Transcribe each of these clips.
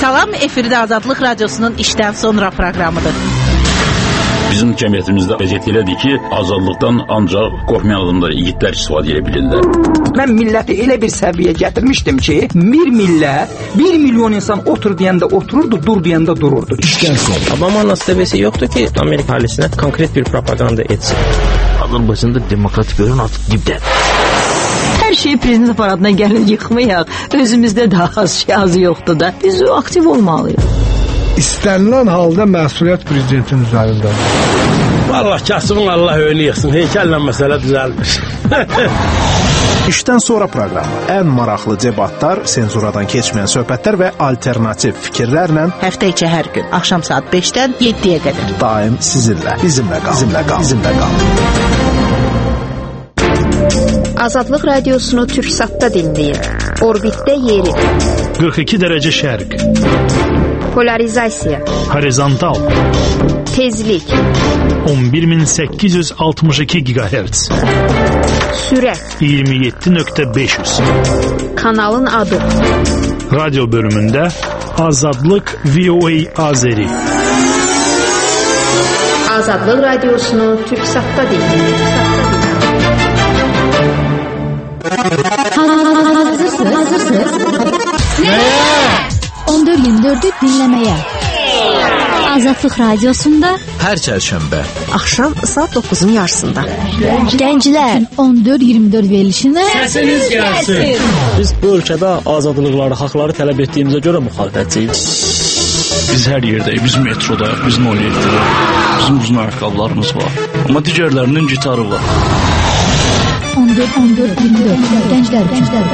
Salam, efirdə Azadlıq Radiosunun işdən sonra proqramıdır. Bizim cəmiyyətimizdə vəziyyət elədir ki, azadlıqdan ancaq qorxmayan adamlar, yiğitlər istifadə edə bilirlər. Mən milləti elə bir səviyyəyə gətirmişdim ki, bir millət, 1 milyon insan otur deyəndə otururdu, dur deyəndə dururdu. İşdən sonra. Obama'nın ASTV'si yoktu ki Amerika ailesine konkret bir propaganda etsin. Azərbaycanda demokratik görün artıq dibdədir. Hər şeyi prezident aparatına gəlin yıxmayaq. Özümüzdə daha az yoxdur da. Biz aktiv olmalıyıq. İstənilən halda məsuliyyət prezidentin üzərindədir. Allah kasımın Allah önü yıxsın. Heykəllə məsələ düzəlmiş. İşdən sonra proqramı. Ən maraqlı debatlar, senzuradan keçməyən söhbətlər və alternativ fikirlərlə Həftə içi hər gün axşam saat 5-dən 7-yə qədər. Daim sizinlə. Bizimlə qalın. Azadlıq Radiosunu Türksatda dinləyin. Orbitdə yeri. 42 dərəcə şərq. Polarizasiya. Horizontal. Tezlik. 11862 GHz. Sürət. 27.500. Kanalın adı. Radyo bölümündə Azadlıq VOA Azeri. Azadlıq Radiosunu Türksatda dinləyin. Hazırsınız? Neye? 14-24'ü dinlemeye. Azadlıq Radiosunda hər çərşənbə axşam saat 9'un yarısında. Gənclər 14-24 verilişinə Səsiniz gəlsin. Biz bu ölkədə azadlıqları, haqları tələb etdiyimizə görə müxalifətçiyiz. Biz hər yerdəyik, biz metrodayıq, biz 07'də. Bizim uzun ayaqqabılarımız var. Amma digərlərinin gitarı var. 14-24 Gənclər.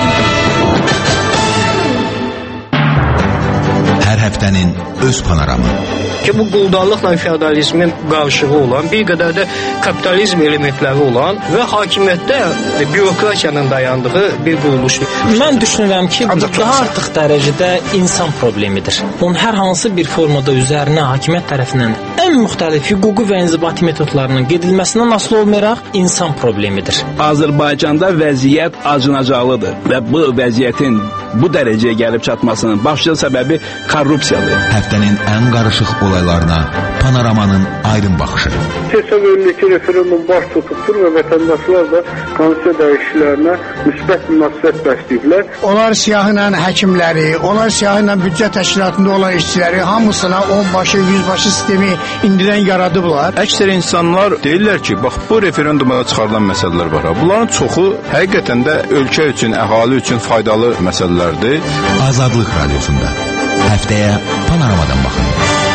hər həftənin öz panoramı. Ki bu quldarlıqla feodalizmin qarışığı olan, bir qədər də kapitalizm elementləri olan və hakimiyyətdə bürokratiyanın dayandığı bir quruluşdur. Mən düşünürəm ki, bu daha artıq dərəcədə insan problemidir. Onun hər hansı bir formada üzərinə hakimiyyət tərəfindən ən müxtəlif hüquqi və inzibati metodlarının gedilməsindən asılı olmayaraq insan problemidir. Azərbaycanda vəziyyət acınacaqlıdır və bu vəziyyətin bu dərəcəyə gəlib çatmasının başlıca səbəbi korrupsiyadır. Həftənin ən qarışıq olaylarına Panoramanın aydın baxışı. Hesab edilir ki, referendum baş tutubdur və vətəndaşlar da konstitusiya dəyişikliklərinə müsbət münasibət bəsləyiblər. Onlar siyahıyla həkimləri, onlar siyahıyla büdcə təşkilatında olan işçiləri hamısına 10 başı, 100 başı sistemi indidən yaradıblar. Əksər insanlar deyirlər ki, bax bu referendumda çıxarılan məsələlər var. Bunların çoxu həqiqətən də ölkə üçün, əhali üçün faydalı məsələlərdir. Azadlıq Radiosunda həftəyə Panoramadan baxın.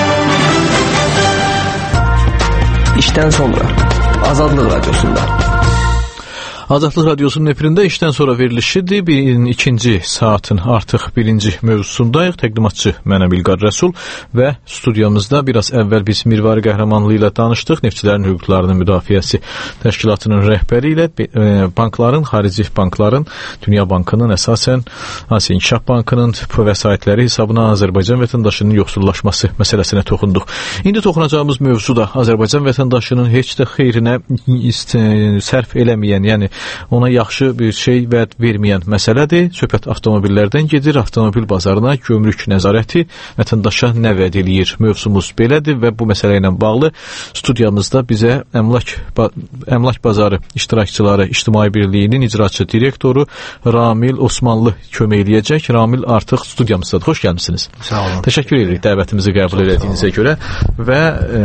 İşdən sonra Azadlıq Radiosunda. Azadlıq Radiosunun efirində işdən sonra verilişidir. İkinci saatın artıq birinci mövzusundayıq. Təqdimatçı mənəm İlqar Rəsul və studiyamızda biraz əvvəl biz Mirvari Qəhrəmanlı ilə danışdıq. Neftçilərin hüquqlarının müdafiəsi təşkilatının rəhbəri ilə bankların, xarici bankların, Dünya Bankının əsasən Asiya İnkişaf Bankının vəsaitləri hesabına Azərbaycan vətəndaşının yoxsullaşması məsələsinə toxunduq. İndi toxunacağımız mövzu da Azərbaycan vətəndaşının heç də xeyrinə sərf eləməyən, yəni ona yaxşı bir şey vəd verməyən məsələdir. Söhbət avtomobillərdən gedir, avtomobil bazarına gömrük nəzarəti vətəndaşa nə vəd eləyir? Mövzumuz belədir və bu məsələ ilə bağlı studiyamızda bizə Əmlak Bazarı iştirakçıları İctimai Birliyinin icraçı direktoru Ramil Osmanlı kömək eləyəcək. Ramil artıq studiyamızdadır. Xoş gəlmisiniz. Sağ olun. Təşəkkür edirik dəvətimizi qəbul etdiyinizə görə və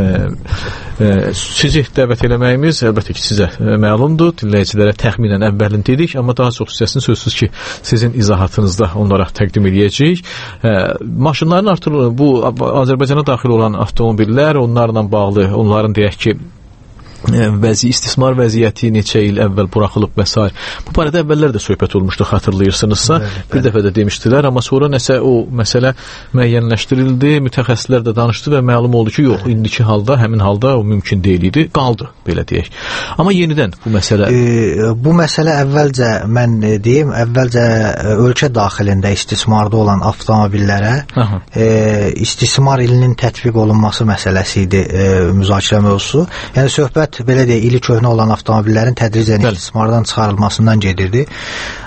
sizi dəvət eləməyimiz əlbəttə ki, sizə məlumdur. Dinləyicilərə təxminən əvvəlin dedik, amma daha çox hissəsini sözsüz ki, sizin izahatınızda onlara təqdim edəcəyik. Maşınların artırılması, bu Azərbaycana daxil olan avtomobillər, onlarla bağlı, onların deyək ki, istismar vəziyyəti neçə il əvvəl buraxılıb və s. Bu barədə əvvəllər də söhbət olmuşdu, xatırlayırsınızsa. Bir dəfə də demişdilər, amma sonra nəsə o məsələ müəyyənləşdirildi, mütəxəssislər də danışdı və məlum oldu ki, yox, indiki halda, həmin halda o mümkün deyil idi, qaldı, belə deyək. Amma yenidən bu məsələ... Bu məsələ əvvəlcə, mən deyim, ölkə daxilində istismarda olan avtomobillərə istismar ilinin tətbiq olunması məsələsi idi müzakirə mövzusu. Yəni, söhbət belə deyək, ili köhnə olan avtomobillərin tədricən istismardan çıxarılmasından gedirdi.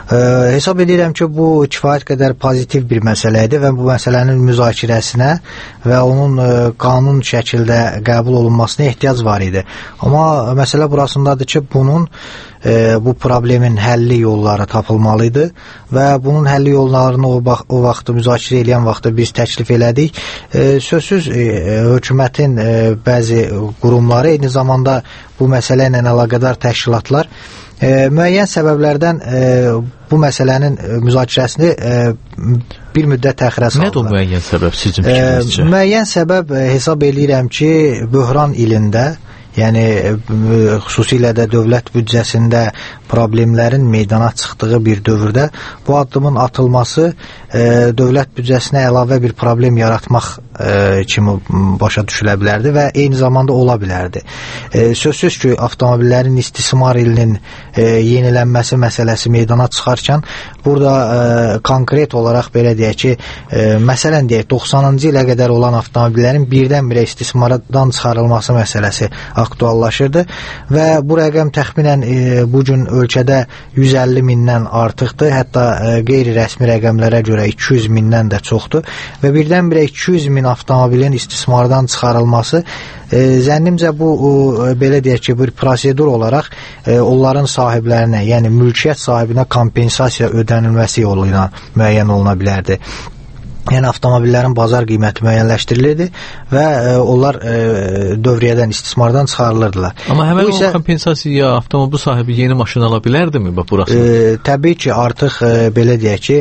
Hesab edirəm ki, bu kifayət qədər pozitiv bir məsələ idi və bu məsələnin müzakirəsinə və onun qanun şəkildə qəbul olunmasına ehtiyac var idi. Amma məsələ burasındadır ki, bu problemin həlli yolları tapılmalıdır və bunun həlli yollarını o vaxt müzakirə edən vaxtda biz təklif elədik. Sözsüz hökumətin bəzi qurumları, eyni zamanda bu məsələ ilə əlaqədar təşkilatlar müəyyən səbəblərdən bu məsələnin müzakirəsini bir müddət təxirə saldılar. Nədir o müəyyən səbəb sizin fikrinizcə? Müəyyən səbəb hesab edirəm ki, böhran ilində, yəni xüsusilə də dövlət büdcəsində problemlərin meydana çıxdığı bir dövrdə bu addımın atılması dövlət büdcəsinə əlavə bir problem yaratmaq kimi başa düşülə bilərdi və eyni zamanda ola bilərdi. Sözsüz ki, avtomobillərin istismar ilinin yenilənməsi məsələsi meydana çıxarkən burada konkret olaraq belə deyək ki, məsələn deyək 90-cı ilə qədər olan avtomobillərin birdən-birə istismardan çıxarılması məsələsi aktuallaşırdı və bu rəqəm təxminən bu gün ölkədə 150 mindən artıqdır, hətta qeyri-rəsmi rəqəmlərə görə 200 mindən də çoxdur və birdən-birə 200 min avtomobilin istismardan çıxarılması zənnimcə bu belə deyək ki, bir prosedur olaraq onların sahiblərinə, yəni mülkiyyət sahibinə kompensasiya ödənilməsi yolu ilə müəyyən oluna bilərdi. Yəni avtomobillərin bazar qiyməti müəyyənləşdirilirdi və onlar dövriyyədən, istismardan çıxarılırdılar. Amma həmin o kompensasiya avtomobil sahibi yeni maşın ala bilərdimi burası? Təbii ki, artıq belə deyək ki,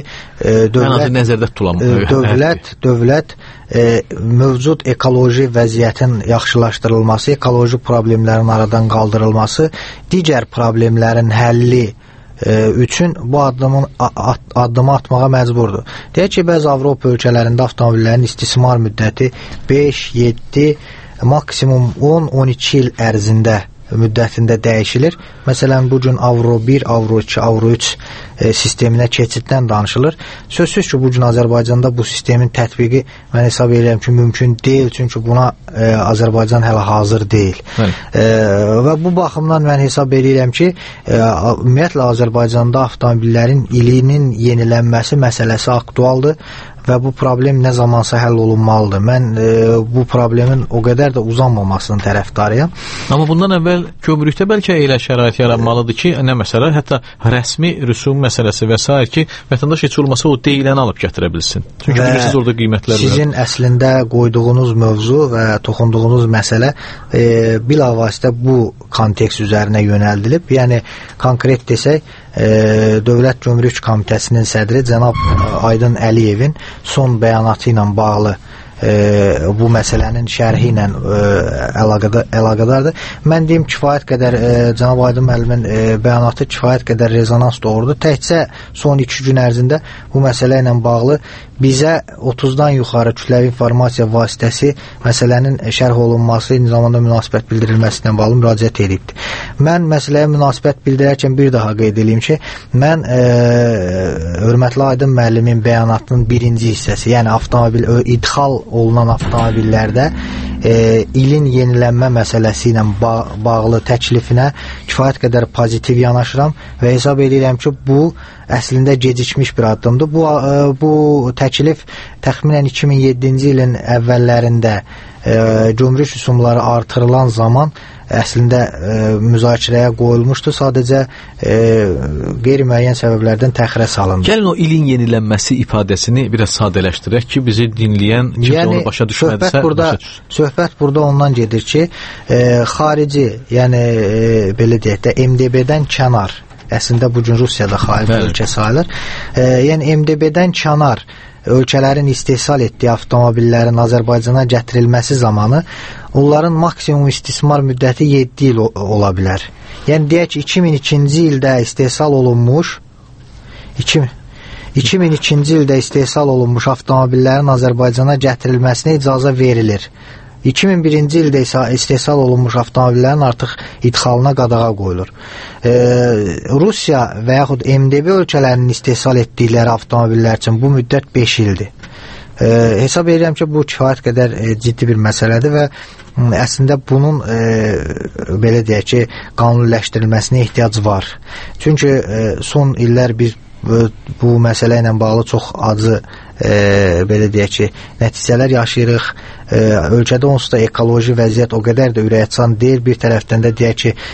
dövlət mövcud ekoloji vəziyyətin yaxşılaşdırılması, ekoloji problemlərin aradan qaldırılması, digər problemlərin həlli üçün bu addımı atmağa məcburdur. Deyək ki, bəzi Avropa ölkələrində avtomobillərin istismar müddəti 5, 7, maksimum 10-12 il ərzində müddətində dəyişilir. Məsələn, bugün Avro 1, Avro 2, Avro 3 sisteminə keçiddən danışılır. Sözsüz ki, bugün Azərbaycanda bu sistemin tətbiqi mən hesab edirəm ki, mümkün deyil, çünki buna Azərbaycan hələ hazır deyil. Və bu baxımdan mən hesab edirəm ki, ümumiyyətlə Azərbaycanda avtomobillərin ilinin yenilənməsi məsələsi aktualdır və bu problem nə zamansa həll olunmalıdır. Mən bu problemin o qədər də uzanmamasının tərəfdarıyam. Amma bundan əvvəl gömrükdə bəlkə elə şərait yaranmalıdır ki, nə məsələ, hətta rəsmi rüsum məsələsi və s. ki, vətəndaş heç olmasa o deyiləni alıb gətirə bilsin. Çünki bilirsiniz orada qiymətlər var. Sizin əslində qoyduğunuz mövzu və toxunduğunuz məsələ bilavasitə bu kontekst üzərinə yönəldilib. Yəni konkret desək, Dövlət Gömrük Komitəsinin sədri cənab Aydın Əliyevin son bəyanatı ilə bağlı bu məsələnin şərhi ilə əlaqədardır. Mən deyim, kifayət qədər cənab Aydın müəllimin bəyanatı kifayət qədər rezonans doğurdu. Təkcə son 2 gün ərzində bu məsələ ilə bağlı bizə 30-dan yuxarı kütləvi informasiya vasitəsi məsələnin şərh olunması, eyni zamanda münasibət bildirilməsi ilə bağlı müraciət edibdir. Mən məsələyə münasibət bildirərkən bir daha qeyd edeyim ki, mən hörmətli Aydın müəllimin bəyanatının birinci hissəsi, yəni avtomobil idxal olunan avtomobillərdə ilin yenilənmə məsələsi ilə bağlı təklifinə kifayət qədər pozitiv yanaşıram və hesab edirəm ki, bu əslində gecikmiş bir addımdır. Bu təklif təxminən 2007-ci ilin əvvəllərində gömrük rüsumları artırılan zaman əslində müzakirəyə qoyulmuşdu. Sadəcə qeyri-müəyyən səbəblərdən təxirə salındı. Gəlin o ilin yenilənməsi ifadəsini biraz sadələşdirək ki, bizi dinləyən kimsə onu başa düşmədisə söhbət burada ondan gedir ki, xarici, yəni belə deyək də MDB-dən kənar, əslində bugün Rusiyada xarici ölkə sayılır. Yəni MDB-dən kənar ölkələrin istehsal etdiyi avtomobillərin Azərbaycana gətirilməsi zamanı onların maksimum istismar müddəti 7 il ola bilər. Yəni deyək ki, 2002-ci ildə istehsal olunmuş 2002-ci ildə istehsal olunmuş avtomobillərin Azərbaycana gətirilməsinə icazə verilir. 2001-ci ildə isə istehsal olunmuş avtomobillərin artıq idxalına qadağa qoyulur. Rusiya və yaxud MDB ölkələrinin istehsal etdikləri avtomobillər üçün bu müddət 5 ildir. Hesab edirəm ki, bu kifayət qədər ciddi bir məsələdir və əslində bunun belə deyək ki, qanuniləşdirilməsinə ehtiyac var. Çünki son illər biz bu məsələ ilə bağlı çox acı belə deyək ki, nəticələr yaşayırıq. Ölkədə onsuz da ekoloji vəziyyət o qədər də ürəkaçan deyil. Bir tərəfdən də deyək ki,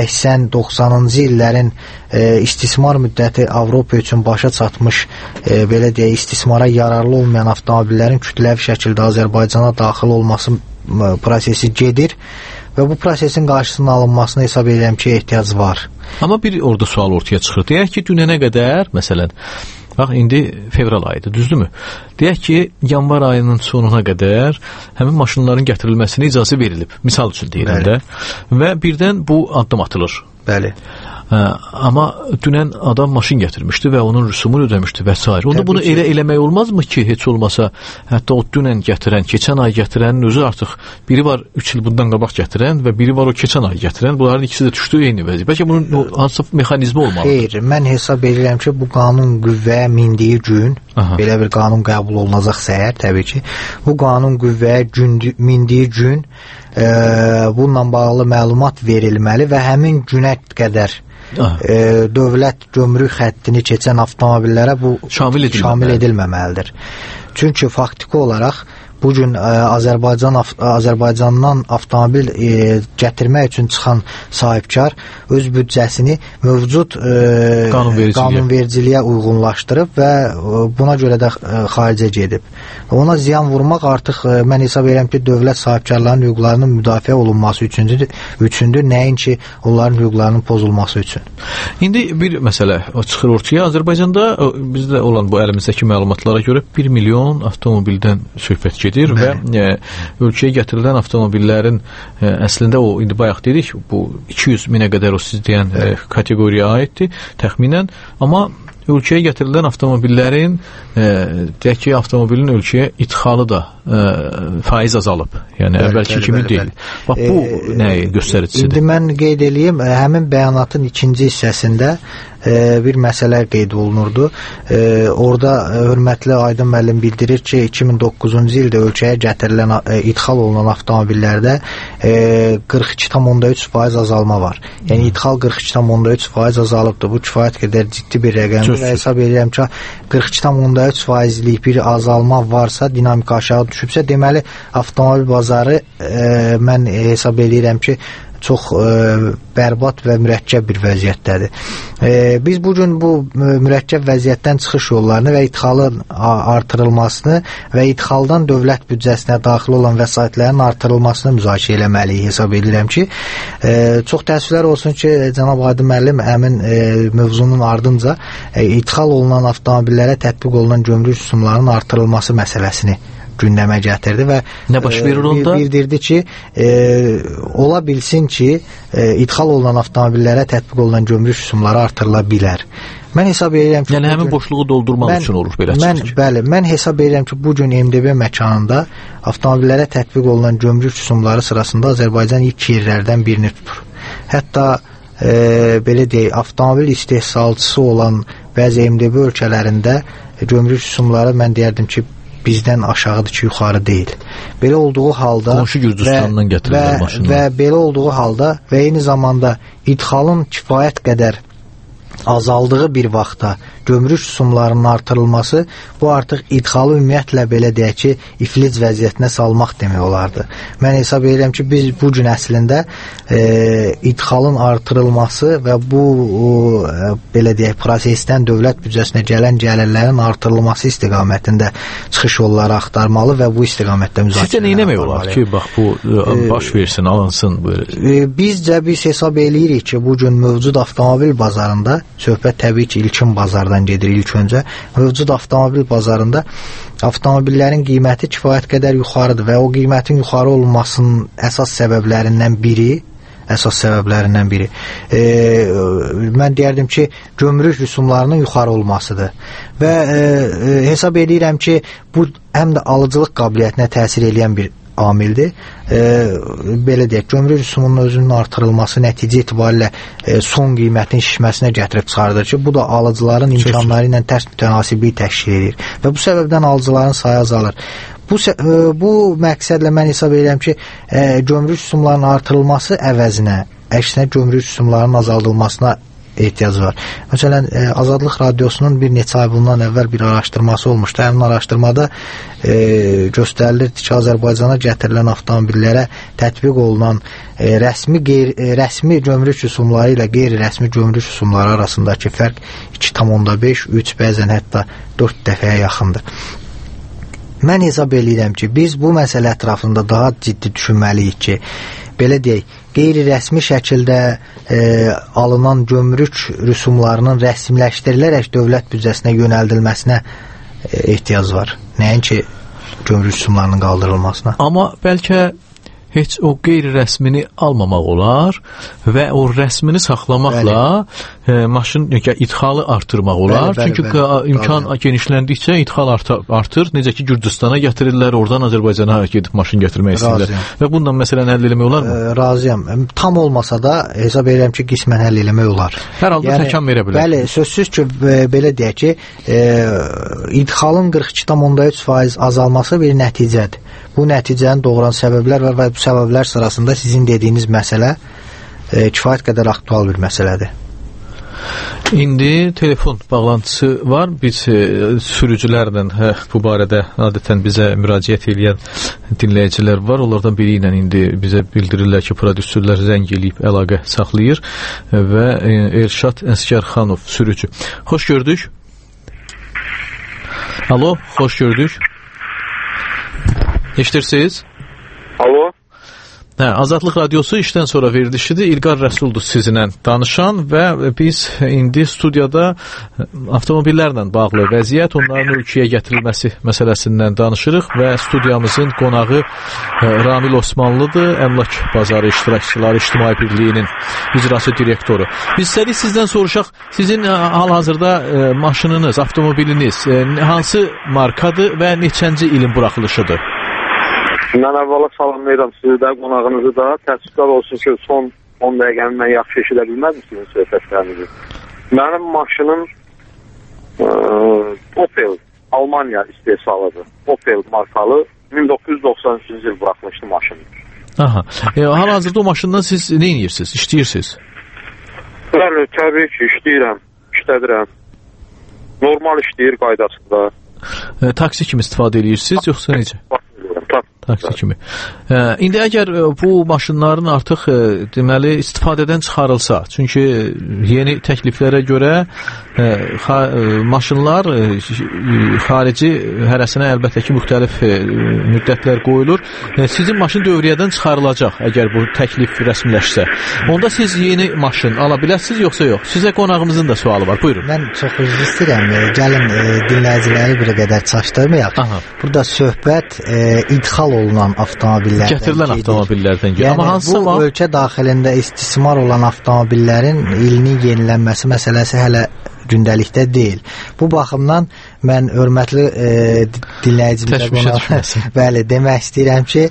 80-90-cı illərin istismar müddəti Avropa üçün başa çatmış, belə deyək, istismara yararlı olmayan avtomobillərin kütləvi şəkildə Azərbaycana daxil olması prosesi gedir və bu prosesin qarşısının alınmasına hesab edirəm ki, ehtiyac var. Amma bir orada sual ortaya çıxır. Deyək ki, dünənə qədər, məsələn, bax, indi fevral ayıdır, düzdürmü? Deyək ki, yanvar ayının sonuna qədər həmin maşınların gətirilməsinə icazə verilib. Misal üçün deyirəm də. Və birdən bu addım atılır. Bəli. Amma dünən adam maşın gətirmişdi və onun rüsumunu ödəmişdi və s. Onda bunu elə eləmək olmazmı ki, heç olmasa hətta o dünən gətirən, keçən ay gətirənin özü artıq biri var 3 il bundan qabaq gətirən və biri var o keçən ay gətirən. Bunların ikisi də düşdü eyni vəziyyət. Bəlkə bunun hansı mexanizmi olmalıdır? Xeyr, mən hesab edirəm ki, bu qanun qüvvəyə mindiyi gün, belə bir qanun qəbul olunacaqsa əgər, təbii ki, bu qanun qüvvəyə mindiyi gün bununla bağlı məlumat verilməli və həmin günə qədər dövlət gömrük xəttini keçən avtomobillərə bu şamil edilməməlidir. Çünki faktiki olaraq bu gün Azərbaycandan avtomobil gətirmək üçün çıxan sahibkar öz büdcəsini mövcud qanunvericiliyə uyğunlaşdırıb və buna görə də xaricə gedib. Ona ziyan vurmaq artıq mən hesab edirəm ki, dövlət sahibkarlarının hüquqlarının müdafiə olunması üçündür, nəinki onların hüquqlarının pozulması üçün. İndi bir məsələ çıxır ortaya. Azərbaycanda bizdə olan bu əlimizdəki məlumatlara görə 1 milyon avtomobildən söhbət gedir və ölkəyə gətirilən avtomobillərin əslində o, indi bayaq dedik, bu 200 minə qədər o siz deyən kateqoriyaya aiddir təxminən, amma ölkəyə gətirilən avtomobillərin deyək ki, avtomobilin ölkəyə idxalı da faiz azalıb. Yəni əvvəlki kimi deyil. Bax, bu nəyi göstəricisidir? İndi mən qeyd edeyim, həmin bəyanatın ikinci hissəsində bir məsələ qeyd olunurdu. Orada hörmətli Aydın müəllim bildirir ki, 2009-cu ildə ölkəyə gətirilən, idxal olunan avtomobillərdə 42,3% azalma var. Yəni idxal 42,3% azalıbdır. Bu kifayət qədər ciddi bir rəqəmdir və hesab edirəm ki, 42,3%lik bir azalma varsa, dinamika aşağı düşübsə, deməli avtomobil bazarı mən hesab edirəm ki, çox bərbad və mürəkkəb bir vəziyyətdədir. Biz bugün bu mürəkkəb vəziyyətdən çıxış yollarını və idxalın artırılmasını və idxaldan dövlət büdcəsinə daxil olan vəsaitlərin artırılmasını müzakirə eləməliyik hesab edirəm ki, çox təəssüflər olsun ki, cənab Aydın müəllim həmin mövzunun ardınca idxal olunan avtomobillərə tətbiq olunan gömrük rüsumlarının artırılması məsələsini gündəmə gətirdi və bildirdi ki, ola bilsin ki, idxal olunan avtomobillərə tətbiq olunan gömrük rüsumları artırıla bilər. Mən hesab edirəm ki, yəni həmin boşluğu doldurmaq üçün olur belə çıxır. Bəli, mən hesab edirəm ki, bu gün MDB məkanında avtomobillərə tətbiq olunan gömrük rüsumları sırasında Azərbaycan ilk yerlərdən birini tutur. Hətta belə deyək, avtomobil istehsalçısı olan bəzi MDB ölkələrində gömrük rüsumları mən deyərdim ki, bizdən aşağıdır ki, yuxarı deyil. Belə olduğu halda qonşu Gürcüstandan gətirirlər maşınlar. Və belə olduğu halda və eyni zamanda idxalın kifayət qədər azaldığı bir vaxtda gömrük rüsumlarının artırılması, bu artıq idxalı ümumiyyətlə belə deyək ki, iflic vəziyyətinə salmaq demək olardı. Mən hesab edirəm ki, biz bu gün əslində idxalın artırılması və bu belə deyək, prosesdən dövlət büdcəsinə gələn gəlirlərin artırılması istiqamətində çıxış yolları axtarmalı və bu istiqamətdə müzakirə. Sizcə nə etmək olar ki, bax bu baş versin, alınsın belə? Biz hesab eləyirik ki, bu gün mövcud avtomobil bazarında, söhbət təbii ki, ilkin bazardan gedir ilk öncə, mövcud avtomobil bazarında avtomobillərin qiyməti kifayət qədər yuxarıdır və o qiymətin yuxarı olmasının əsas səbəblərindən biri mən deyərdim ki, gömrük rüsumlarının yuxarı olmasıdır və hesab edirəm ki, bu həm də alıcılıq qabiliyyətinə təsir edən bir amildir. Belə deyək, gömrük rüsumunun özünün artırılması nəticə itibarilə son qiymətin şişməsinə gətirib çıxardır ki, bu da alıcıların imkanları ilə tərs mütənasibliyi təşkil edir və bu səbəbdən alıcıların sayı azalır. Bu məqsədlə mən hesab edirəm ki, gömrük rüsumlarının artırılması əvəzinə, əksinə gömrük rüsumlarının azaldılmasına ehtiyac var. Məsələn, Azadlıq Radiosunun bir neçə ay bundan əvvəl bir araşdırması olmuşdu. Həmin araşdırmada göstərilirdi ki, Azərbaycana gətirilən avtomobillərə tətbiq olunan rəsmi gömrük rüsumları ilə qeyri-rəsmi gömrük rüsumları arasındakı fərq 2,5, 3, bəzən hətta 4 dəfəyə yaxındır. Mən hesab edirəm ki, biz bu məsələ ətrafında daha ciddi düşünməliyik ki, belə deyək, qeyri-rəsmi şəkildə alınan gömrük rüsumlarının rəsmiləşdirilərək dövlət büdcəsinə yönəldilməsinə ehtiyac var. Nəinki gömrük rüsumlarının qaldırılmasına. Amma bəlkə heç o qeyri-rəsmini almamaq olar və o rəsmini saxlamaqla maşın idxalı artırmaq olar. Çünki imkan genişləndikcə idxal artır. Necə ki, Gürcüstana gətirirlər, oradan Azərbaycana gedib maşın gətirmək istəyirlər. Və bundan məsələn həll eləmək olar mı? Razıyam. Tam olmasa da hesab edirəm ki, qismən həll eləmək olar. Hər halda təkan verə bilər. Bəli, sözsüz ki, belə deyək ki, idxalın 42,3% azalması bir nəticədir. Bu nəticəni doğuran səbəblər var və bu səbəblər sırasında sizin dediyiniz məsələ kifayət qədər aktual bir məsələdir. İndi telefon bağlantısı var. Biz sürücülərlə bu barədə adətən bizə müraciət edən dinləyicilər var. Onlardan biri ilə indi bizə bildirirlər ki, prodüserlər zəng eləyib əlaqə saxlayır və Elşad Əskərxanov sürücü. Xoş gördük. Alo, xoş gördük. Eşidirsiniz? Alo. Azadlıq Radiosu işdən sonra verilişidir. İlqar Rəsuldur sizinlə danışan və biz indi studiyada avtomobillərlə bağlı vəziyyət, onların ölkəyə gətirilməsi məsələsindən danışırıq və studiyamızın qonağı Ramil Osmanlıdır, Əmlak Bazarı İştirakçıları İctimai Birliyinin icraçı direktoru. Biz istədik sizdən soruşaq, sizin hal-hazırda maşınınız, avtomobiliniz hansı markadır və neçənci ilin buraxılışıdır? Mən əvvəla salamlayıram sizi də, qonağınızı da. Təəssüflər olsun ki, son 10 dəqiqəni mən yaxşı eşidə bilməzmisiniz söhbətlərinizi. Mənim maşınım Opel, Almanya istehsalıdır. Opel markalı 1993-cü il buraxmışdı maşındır. Aha. Hal-hazırda o maşından siz nə edirsiniz, işləyirsiniz? Bəli, təbii ki, işləyirəm, işlədirəm. Normal işləyir qaydasında. Taksi kimi istifadə edirsiniz, yoxsa necə? Taksi kimi. İndi əgər bu maşınların artıq deməli istifadədən çıxarılsa, çünki yeni təkliflərə görə maşınlar xarici hərəsinə əlbəttə ki, müxtəlif müddətlər qoyulur. Sizin maşın dövriyyədən çıxarılacaq, əgər bu təklif rəsmiləşsə. Onda siz yeni maşın ala biləsiniz, yoxsa yox? Sizə qonağımızın da sualı var. Buyurun. Mən çox üzr istəyirəm. Gəlin dinləyiciləri bir qədər çaşdırmayaq. Burada söhbət idxal olunan avtomobillərdən gətirilən avtomobillərdən gedir. Yəni, amma hansı bu ölkə daxilində istismar olan avtomobillərin ilinin yenilənməsi məsələsi hələ gündəlikdə deyil. Bu baxımdan mən hörmətli dinləyicimizə bəli, demək istəyirəm ki,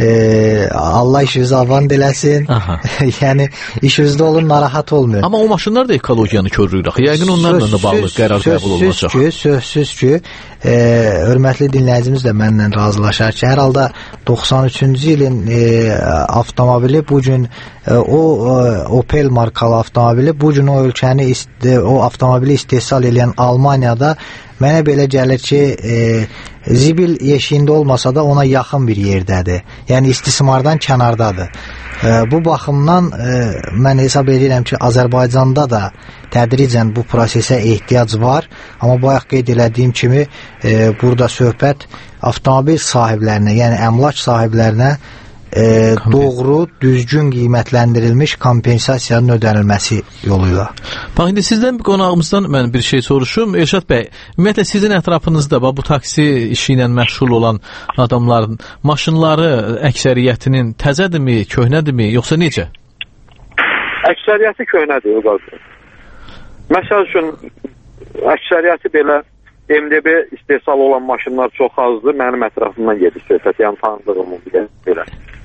Allah işinizi avan eləsin. Yəni, işinizdə olun, narahat olmuyor. Amma o maşınlar da ekologiyanı körürür. Yəqin onlarla da bağlı qərar qəbul olunacaq. Sözsüz ki, hörmətli dinləyicimiz də mənlə razılaşar ki, hər halda 93-cü ilin avtomobili bu gün o Opel markalı avtomobili bu gün o ölkəni o avtomobili istehsal edən Almaniyada mənə belə gəlir ki, zibil yeşiyində olmasa da ona yaxın bir yerdədir. Yəni istismardan kənardadır. Bu baxımdan mən hesab edirəm ki, Azərbaycanda da tədricən bu prosesə ehtiyac var. Amma bayaq qeyd elədiyim kimi burada söhbət avtomobil sahiblərinə, yəni əmlak sahiblərinə doğru, düzgün qiymətləndirilmiş kompensasiyanın ödənilməsi yoluyla. Bax, indi sizdən bir qonağımızdan mən bir şey soruşum. Elşad bəy, ümumiyyətlə sizin ətrafınızda bu taksi işi ilə məşğul olan adamların maşınları əksəriyyətinin təzədirmi, köhnədirmi, yoxsa necə? Əksəriyyəti köhnədir, Uğazdır. Məsəl üçün, əksəriyyəti belə MDB istehsal olan maşınlar çox azdır. Mənim ətrafımdan gedir söhbət, yəni tanıdığım belə.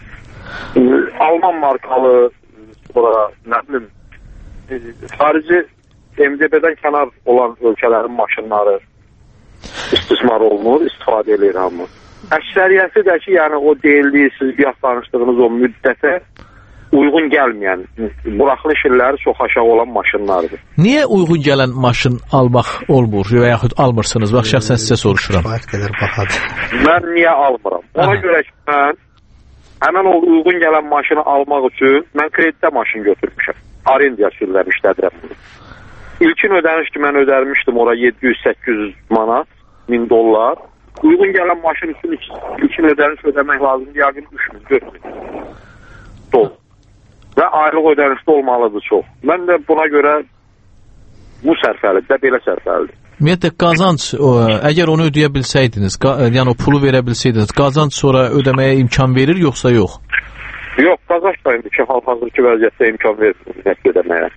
Alman markalı, sonra nə bilim, xarici MDB-dən kənar olan ölkələrin maşınları istismar olunur, istifadə edir hamı. Əksəriyyəti də ki, yəni o deyildiyi, siz bir danışdığınız o müddətə uyğun gəlməyən, buraxılış illəri çox aşağı olan maşınlardır. Niyə uyğun gələn maşın almaq olmur və yaxud almırsınız? Bax, şəxsən sizə soruşuram. Mən niyə almıram? Ona görə ki, mən həmən o uyğun gələn maşını almaq üçün mən kredidə maşın götürmüşəm. Arendiya sürülər işlədirəm bunu. İlkin ödəniş ki, mən ödərmişdim ora 700-800 manat, $1000. Uyğun gələn maşın üçün ilkin ödəniş ödəmək lazımdır, yəqin 3000-4000 dolar. Və aylıq ödənişdə olmalıdır çox. Mən də buna görə bu sərfəlidir, belə sərfəlidir. Ümumiyyətlə, qazanc, əgər onu ödəyə bilsəydiniz, yəni o pulu verə bilsəydiniz, qazanc sonra ödəməyə imkan verir, yoxsa yox? Yox, qazanc da indi ki, hal-hazırki vəziyyətdə imkan verir ödəməyə.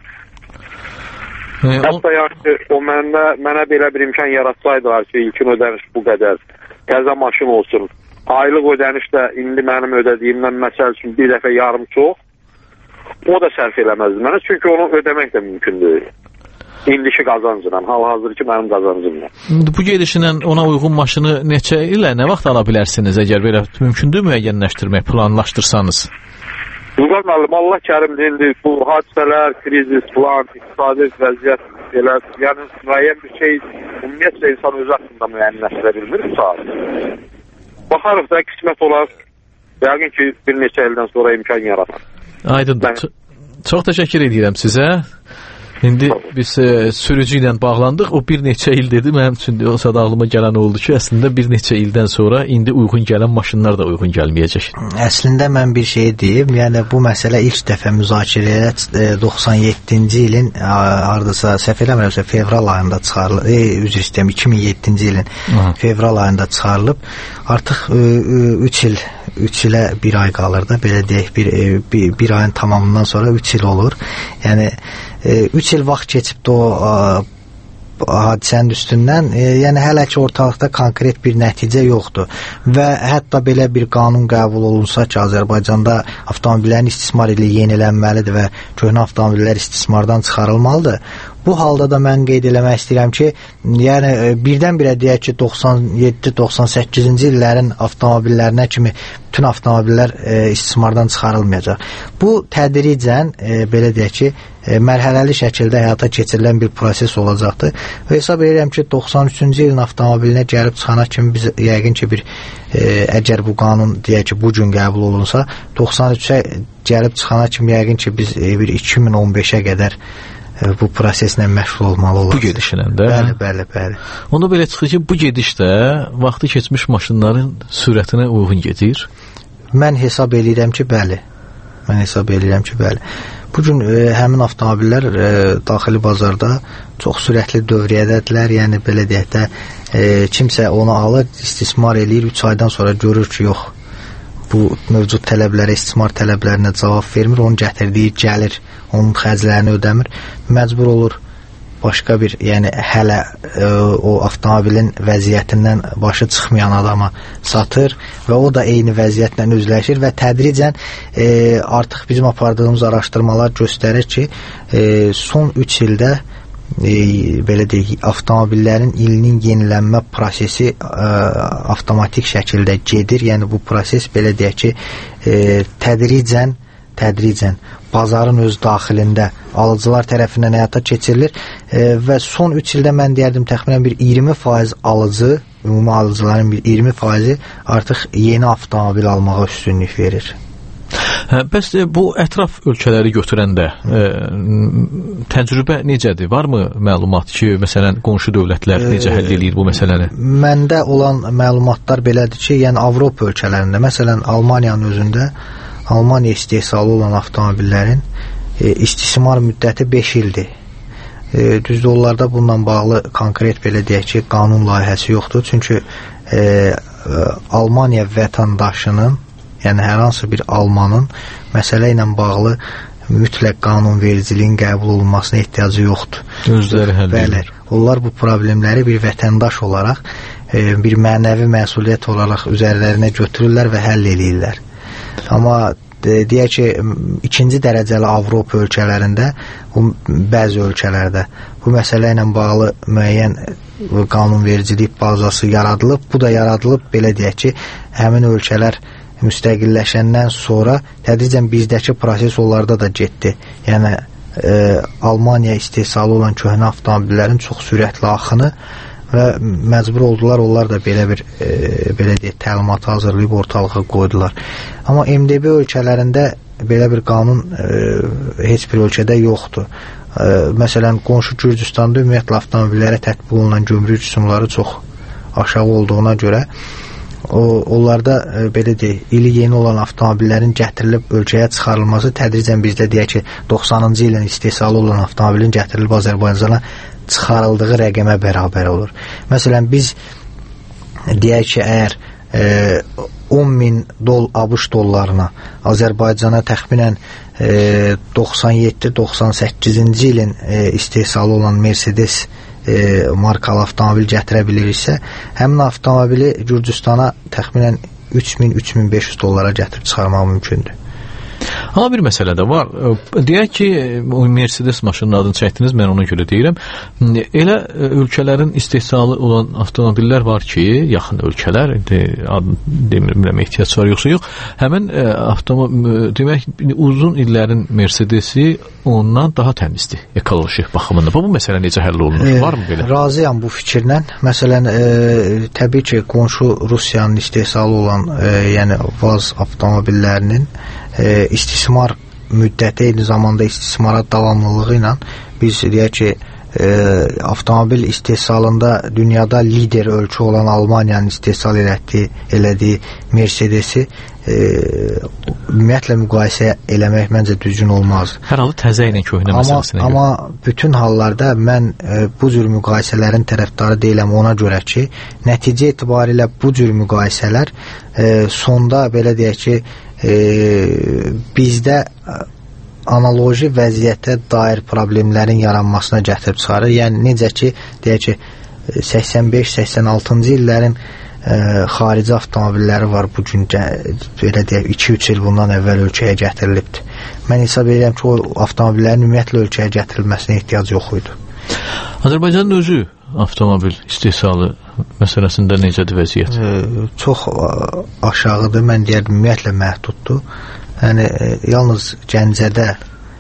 Hətta yəni ki, o mənə belə bir imkan yaratsaydılar ki, ilkin ödəniş bu qədər, qəza maşın olsun, aylıq ödəniş də indi mənim ödədiyimdən məsəl üçün bir dəfə yarım çox, o da sərf eləməzdi mənə, çünki onu ödəmək də mümkündür. İndiki qazancıdan, hal-hazırki mənim qazancımla. Bu gedişlə ona uyğun maşını neçə ilə, nə vaxt ala bilərsiniz, əgər belə mümkündür müəyyənləşdirmək, planlaşdırsanız? Vüqar müəllim, Allah kərimdir, indi bu hadisələr, krizis, plan, iqtisadi vəziyyət, belə, yəni müəyyən bir şey, ümumiyyətlə insan özü haqqında müəyyənləşdirə bilmir bu saat. Baxarıq da qismət olar, yəqin ki, bir neçə ildən sonra imkan yaratar. Aydındır. Çox təşəkkür edirəm sizə. İndi biz sürücü ilə bağlandıq. O bir neçə il dedi. Mənim üçün o sadağlıma gələn oldu ki, əslində bir neçə ildən sonra indi uyğun gələn maşınlar da uyğun gəlməyəcək. Əslində mən bir şey deyim. Yəni bu məsələ ilk dəfə müzakirəyə 97-ci ilin hardasa səhv eləmirəmsə fevral ayında çıxarılıb. Üzr istəyirəm, 2007-ci ilin fevral ayında çıxarılıb. Artıq 3 ilə bir ay qalır da, belə deyək, bir ayın tamamından sonra 3 il olur. Yəni 3 il vaxt keçibdi o hadisənin üstündən, yəni hələ ki ortalıqda konkret bir nəticə yoxdur və hətta belə bir qanun qəbul olunsa ki, Azərbaycanda avtomobillərin istismar ili yenilənməlidir və köhnə avtomobillər istismardan çıxarılmalıdır. Bu halda da mən qeyd eləmək istəyirəm ki, yəni birdən-birə deyək ki, 97-98-ci illərin avtomobillərinə kimi bütün avtomobillər istismardan çıxarılmayacaq. Bu tədricən, belə deyək ki, mərhələli şəkildə həyata keçirilən bir proses olacaqdır və hesab edirəm ki, 93-cü ilin avtomobilinə gəlib çıxana kimi biz yəqin ki, əgər bu qanun deyək ki, bu gün qəbul olunsa, 93-ə gəlib çıxana kimi yəqin ki, biz bir 2015-ə qədər bu proseslə məşğul olmalı olacaq. Bu gedişlə də? Bəli. Onda belə çıxır ki, bu gedişdə vaxtı keçmiş maşınların sürətinə uyğun gedir? Mən hesab edirəm ki, bəli. Bu gün həmin avtomobillər daxili bazarda çox sürətli dövriyyədədirlər. Yəni belə deyək də, kimsə onu alır, istismar eləyir, 3 aydan sonra görür ki, yox, bu mövcud tələblərə, istismar tələblərinə cavab vermir, onu gətirdiyi gəlir, onun xərclərini ödəmir, məcbur olur başqa bir, yəni hələ o avtomobilin vəziyyətindən başı çıxmayan adama satır və o da eyni vəziyyətlə üzləşir və tədricən artıq bizim apardığımız araşdırmalar göstərir ki, son 3 ildə belə deyək, avtomobillərin ilinin yenilənmə prosesi avtomatik şəkildə gedir. Yəni bu proses belə deyək ki, tədricən bazarın öz daxilində alıcılar tərəfindən həyata keçirilir və son 3 ildə mən deyərdim təxminən bir 20% alıcı, ümumi alıcıların bir 20%-i artıq yeni avtomobil almağa üstünlük verir. Bəs bu ətraf ölkələri götürəndə təcrübə necədir? Varmı məlumat ki, məsələn, qonşu dövlətlər necə həll edir bu məsələni? Məndə olan məlumatlar belədir ki, yəni Avropa ölkələrində, məsələn, Almaniyanın özündə Almaniya istehsalı olan avtomobillərin istismar müddəti 5 ildir. Düzdür, onlarda bununla bağlı konkret belə deyək ki, qanun layihəsi yoxdur. Çünki Almaniya vətəndaşının, yəni hər hansı bir almanın məsələ ilə bağlı mütləq qanunvericiliyin qəbul olunmasına ehtiyacı yoxdur. Özləri həll edir. Onlar bu problemləri bir vətəndaş olaraq, bir mənəvi məsuliyyət olaraq üzərlərinə götürürlər və həll edirlər. Amma deyək ki, ikinci dərəcəli Avropa ölkələrində, bəzi ölkələrdə bu məsələ ilə bağlı müəyyən qanunvericilik bazası yaradılıb. Bu da yaradılıb, belə deyək ki, həmin ölkələr müstəqilləşəndən sonra tədricən bizdəki proses onlarda da getdi. Yəni Almaniya istehsalı olan köhnə avtomobillərin çox sürətli axını və məcbur oldular, onlar da belə bir belə deyək, təlimat hazırlayıb ortalığa qoydular. Amma MDB ölkələrində belə bir qanun heç bir ölkədə yoxdur. Məsələn, qonşu Gürcüstanda ümumiyyətlə avtomobillərə tətbiq olunan gömrük rüsumları çox aşağı olduğuna görə onlarda belə deyək, ili yeni olan avtomobillərin gətirilib ölkəyə çıxarılması tədricən bizdə deyək ki, 90-cı ilin istehsalı olan avtomobilin gətirilib Azərbaycana çıxarıldığı rəqəmə bərabər olur. Məsələn, biz deyək ki, əgər 10.000 ABŞ dollarına Azərbaycana təxminən 97-98-ci ilin istehsalı olan Mercedes markalı avtomobil gətirə biliriksə, həmin avtomobili Gürcüstana təxminən 3000-3500 dollara gətirib çıxarmaq mümkündür. Amma bir məsələ də var. Deyək ki, Mercedes maşının adını çəkdiniz, mən ona görə deyirəm. Elə ölkələrin istehsalı olan avtomobillər var ki, yaxın ölkələr, demirəm ehtiyac var yoxsa yox, həmin demək, uzun illərin Mercedesi ondan daha təmizdir, ekoloji baxımında. Bu məsələ necə həll olunur? Varmı belə? Razıyam bu fikirlə. Məsələn, təbii ki, qonşu Rusiyanın istehsalı olan yəni VAZ avtomobillərinin istismar müddəti eyni zamanda istismara davamlılığı ilə biz deyək ki, avtomobil istehsalında dünyada lider ölkə olan Almaniyanın istehsal elədiyi Mercedesi ümumiyyətlə müqayisə eləmək məncə düzgün olmaz. Hər halı təzə ilə köhnə məsələsinə görə. Amma bütün hallarda mən bu cür müqayisələrin tərəfdarı deyiləm ona görə ki, nəticə etibarilə bu cür müqayisələr sonda belə deyək ki, bizdə analoji vəziyyətə dair problemlərin yaranmasına gətirib çıxarır. Yəni necə ki, deyək ki, 85-86-cı illərin xarici avtomobilləri var bu gün, belə deyək, 2-3 il bundan əvvəl ölkəyə gətirilibdir. Mən hesab edirəm ki, o avtomobillərin ümumiyyətlə ölkəyə gətirilməsinə ehtiyac yox idi. Azərbaycanın özü avtomobil istehsalı məsələsində necədir vəziyyət? Çox aşağıdır, mən deyərdim, ümumiyyətlə məhduddur. Yəni, yalnız Gəncədə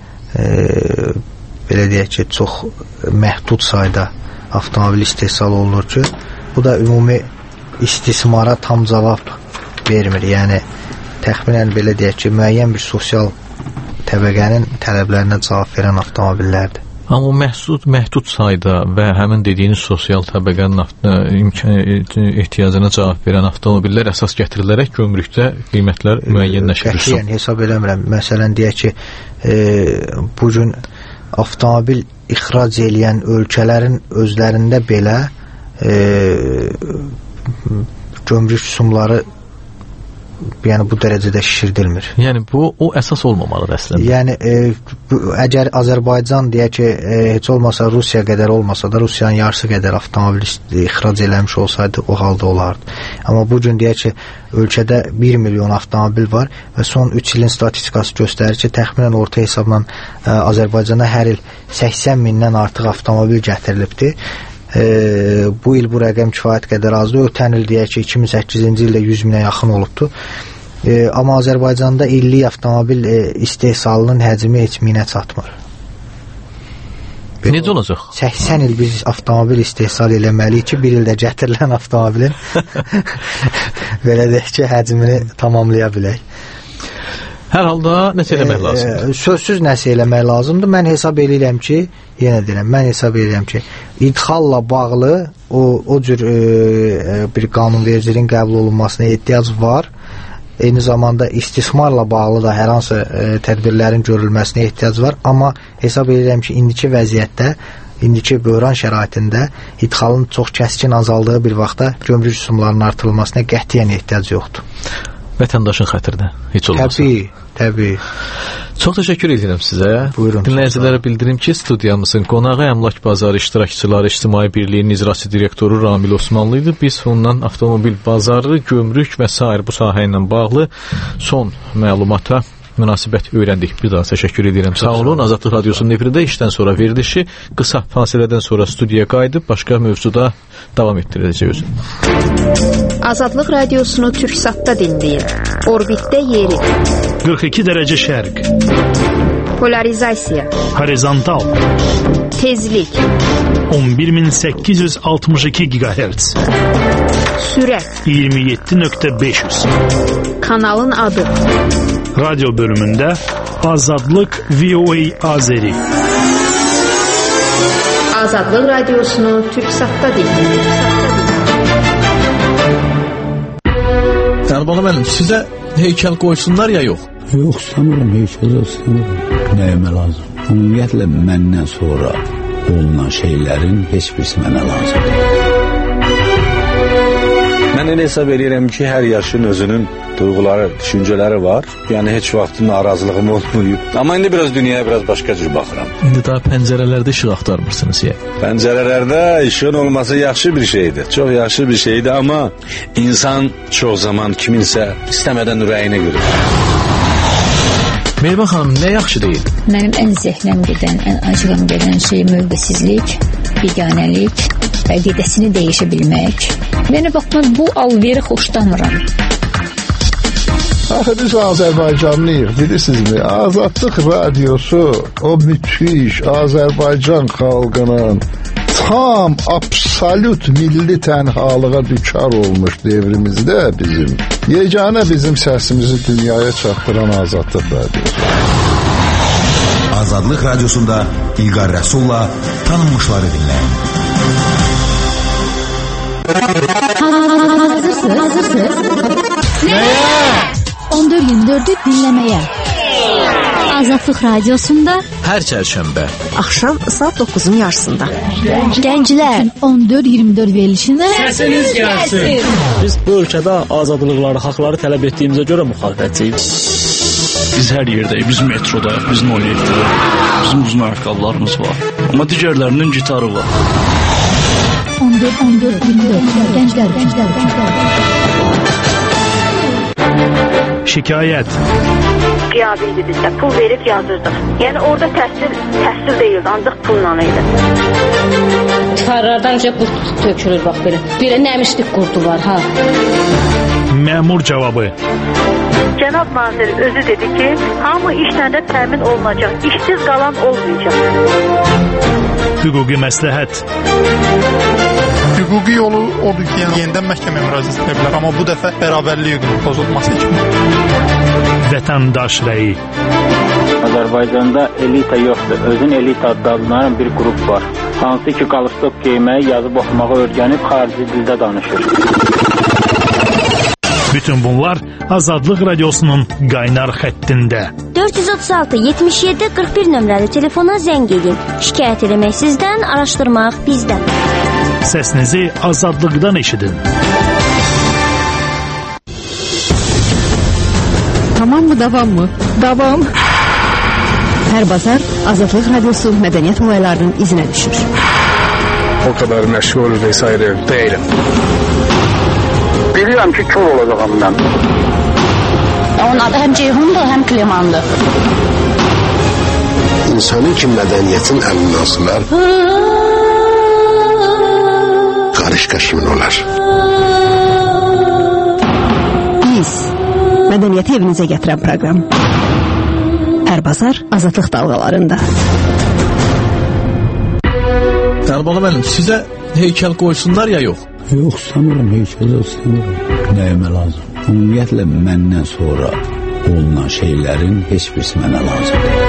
belə deyək ki, çox məhdud sayda avtomobil istehsal olunur ki, bu da ümumi istismara tam cavab vermir. Yəni, təxminən belə deyək ki, müəyyən bir sosial təbəqənin tələblərinə cavab verən avtomobillərdir. Amma məhdud sayda və həmin dediyiniz sosial təbəqənin ehtiyacına cavab verən avtomobillər əsas gətirilərək gömrükdə qiymətlər müəyyənləşir. Qətiyyən hesab eləmirəm. Məsələn, deyək ki, bu gün avtomobil ixrac eləyən ölkələrin özlərində belə gömrük rüsumları yəni bu dərəcədə şişirdilmir. Yəni o əsas olmamalıdır əslində. Yəni əgər Azərbaycan deyək ki, heç olmasa Rusiya qədər olmasa da Rusiyanın yarısı qədər avtomobil ixrac eləmiş olsaydı o halda olardı. Amma bu gün deyək ki, ölkədə 1 milyon avtomobil var və son 3 ilin statistikası göstərir ki, təxminən orta hesabla Azərbaycana hər il 80 mindən artıq avtomobil gətirilibdir. Bu il bu rəqəm kifayət qədər azdır. Ötən il deyək ki, 2008-ci ildə 100 minə yaxın olubdur. Amma Azərbaycanda illik avtomobil istehsalının həcmi heç minə çatmır. Necə olacaq? 80 il biz avtomobil istehsal eləməliyik ki, bir ildə gətirilən avtomobilin belə deyək ki, həcmini tamamlaya bilək. Hər halda nəsə eləmək lazımdır? Sözsüz nəsə eləmək lazımdır. Mən hesab edirəm ki, yenə deyirəm, mən hesab edirəm ki, idxalla bağlı o cür bir qanunvericiliyin qəbul olunmasına ehtiyac var. Eyni zamanda istismarla bağlı da hər hansı tədbirlərin görülməsinə ehtiyac var. Amma hesab edirəm ki, indiki vəziyyətdə, indiki böhran şəraitində idxalın çox kəskin azaldığı bir vaxtda gömrük rüsumlarının artırılmasına qətiyyən ehtiyac yoxdur. Vətəndaşın xətrinə, heç olmasa. Təbii. Çox təşəkkür edirəm sizə. Buyurun. Dinləyicilərə bildirim ki, studiyamızın qonağı Əmlak Bazarı İştirakçıları İctimai Birliyinin icraçı direktoru Ramil Osmanlı idi. Biz ondan avtomobil bazarı, gömrük və s. bu sahə ilə bağlı son məlumata münasibət öyrəndik. Bir daha təşəkkür edirəm. Sağ olun. Azadlıq Radiosunun efirində işdən sonra verilişi qısa fasilədən sonra studiyaya qayıdıb başqa mövzuda davam etdirəcək özü. Azadlıq Radiosunu Türksatda dinləyin. Orbitdə yeri. 42 dərəcə şərq. Polarizasiya. Horizontal. Tezlik. 11862 GHz. Sürət. 27.500. Kanalın adı. Radyo bölümündə Azadlıq VOA Azeri. Azadlıq Radiosunu Türksatda dinləyin. Əlbəttə müəllim, sizə heykəl qoysunlar ya yox? Yox, istəmirəm heykəl, istəmirəm. Nəyimə lazım? Ümumiyyətlə məndən sonra olunan şeylərin heç birisi mənə lazımdır. Mən elə hesab edirəm ki, hər yaşın özünün duyğuları, düşüncələri var. Yəni heç vaxt narazılığım olmayıb. Amma indi biraz dünyaya biraz başqa cür baxıram. İndi daha pəncərələrdə işıq axtarmırsınız ya. Pəncərələrdə işığın olması yaxşı bir şeydir. Çox yaxşı bir şeydir, amma insan çox zaman kiminsə istəmədən ürəyinə görür. Mehriban xanım, nə yaxşı deyil? Mənim ən zəhləm gedən, ən acığım gedən şey mövqesizlik, biganəlik, əqidəsini dəyişə bilmək. Yəni, bax, mən bu alveri xoşlamıram. Axı biz Azərbaycanlıyıq, bilirsinizmi? Azadlıq Radiosu o müthiş Azərbaycan xalqının tam, absolut milli tənhalığa düçar olmuş devrimizdə yeganə bizim səsimizi dünyaya çatdıran Azadlıq Radiosu. Azadlıq Radiosunda İlqar Rəsulla tanınmışları dinləyin. Hazırsınız? Nəyə? 14-24'ü dinləməyə. Azadlıq Radiosunda hər çərşənbə axşam saat 9'un yarısında. Gənclər 14-24 verilişinə səsiniz gəlsin. Biz bu ölkədə azadlıqları, haqları tələb etdiyimizə görə müxalifətçiyik. Biz hər yerdəyik, biz metrodayıq, biz 07'də. Bizim uzun ayaqqabılarımız var. Amma digərlərinin gitarı var. 14-24 Gənclər. Şikayət. Qiyabildir bizdə. Pul verib yazırdıq. Yəni orada təhsil deyildi, ancaq pulla idi. Divarlardan qurt tökülür bax belə. Belə nəmişlik qurdu var ha. Məmur cavabı. Cənab nazir özü dedi ki, hamı işlə də təmin olunacaq. İşsiz qalan olmayacaq. Hüquqi məsləhət. Hüquqi yolu odur ki, yenidən məhkəməyə müraciət edə bilər, amma bu dəfə bərabərlik hüququnun pozulması üçün. Vətəndaş rəyi. Azərbaycanda elita yoxdur. Özün elita adlanan bir qrup var. Hansı ki, qalstok geyməyi, yazıb oxumağı öyrənib xarici dildə danışır. Bütün bunlar Azadlıq Radiosunun qaynar xəttində. 436-77-41 nömrəli telefona zəng edin. Şikayət eləmək sizdən, araşdırmaq bizdən. Səsinizi azadlıqdan eşidin. Tamam mı, davam mı? Davam. Hər bazar Azadlıq Radiosu mədəniyyət olaylarının izinə düşür. O kadar məşğul vesaire değilim. Bilirəm ki, kör olacağım mən. Onun adı həm Ceyhundur, həm Klemandır. İnsanın ki mədəniyyətin əlindən asılar, qarışqa kimin olar? Biz mədəniyyəti evinizə gətirən proqram. Hər bazar Azadlıq dalğalarında. Əlbəttə müəllim, sizə heykəl qoysunlar ya yox? Yox, istəmirəm heykəl, istəmirəm. Nəyimə lazım? Ümumiyyətlə məndən sonra olunan şeylərin heç birisi mənə lazımdır.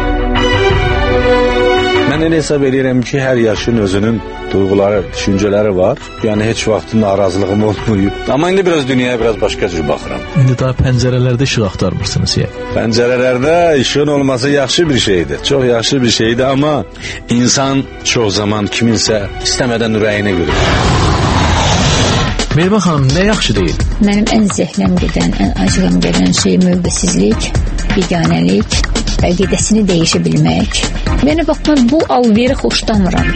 Mən elə hesab edirəm ki, hər yaşın özünün duyğuları, düşüncələri var. Yəni heç vaxt narazılığım olmayıb. Amma indi biraz dünyaya biraz başqa cür baxıram. İndi daha pəncərələrdə işıq axtarmırsınız ya. Pəncərələrdə işığın olması yaxşı bir şeydir. Çox yaxşı bir şeydir, amma insan çox zaman kiminsə istəmədən ürəyinə görür. Mehriban xanım, nə yaxşı deyil? Mənim ən zəhləm gedən, ən acığım gedən şey mövqesizlik, biganəlik, əqidəsini dəyişə bilmək. Yəni, bax, mən bu alveri xoşlamıram.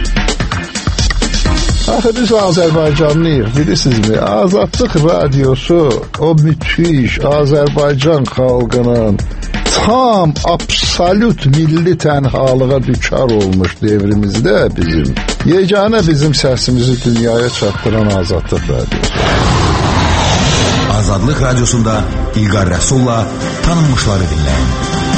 Axı biz Azərbaycanlıyıq, bilirsinizmi? Azadlıq Radiosu o müthiş Azərbaycan xalqının tam absolut milli tənhalığa düçar olmuş devrimizdə yeganə bizim səsimizi dünyaya çatdıran Azadlıq Radyosu. Azadlıq Radyosunda İlqar Rəsulla tanınmışları dinləyin.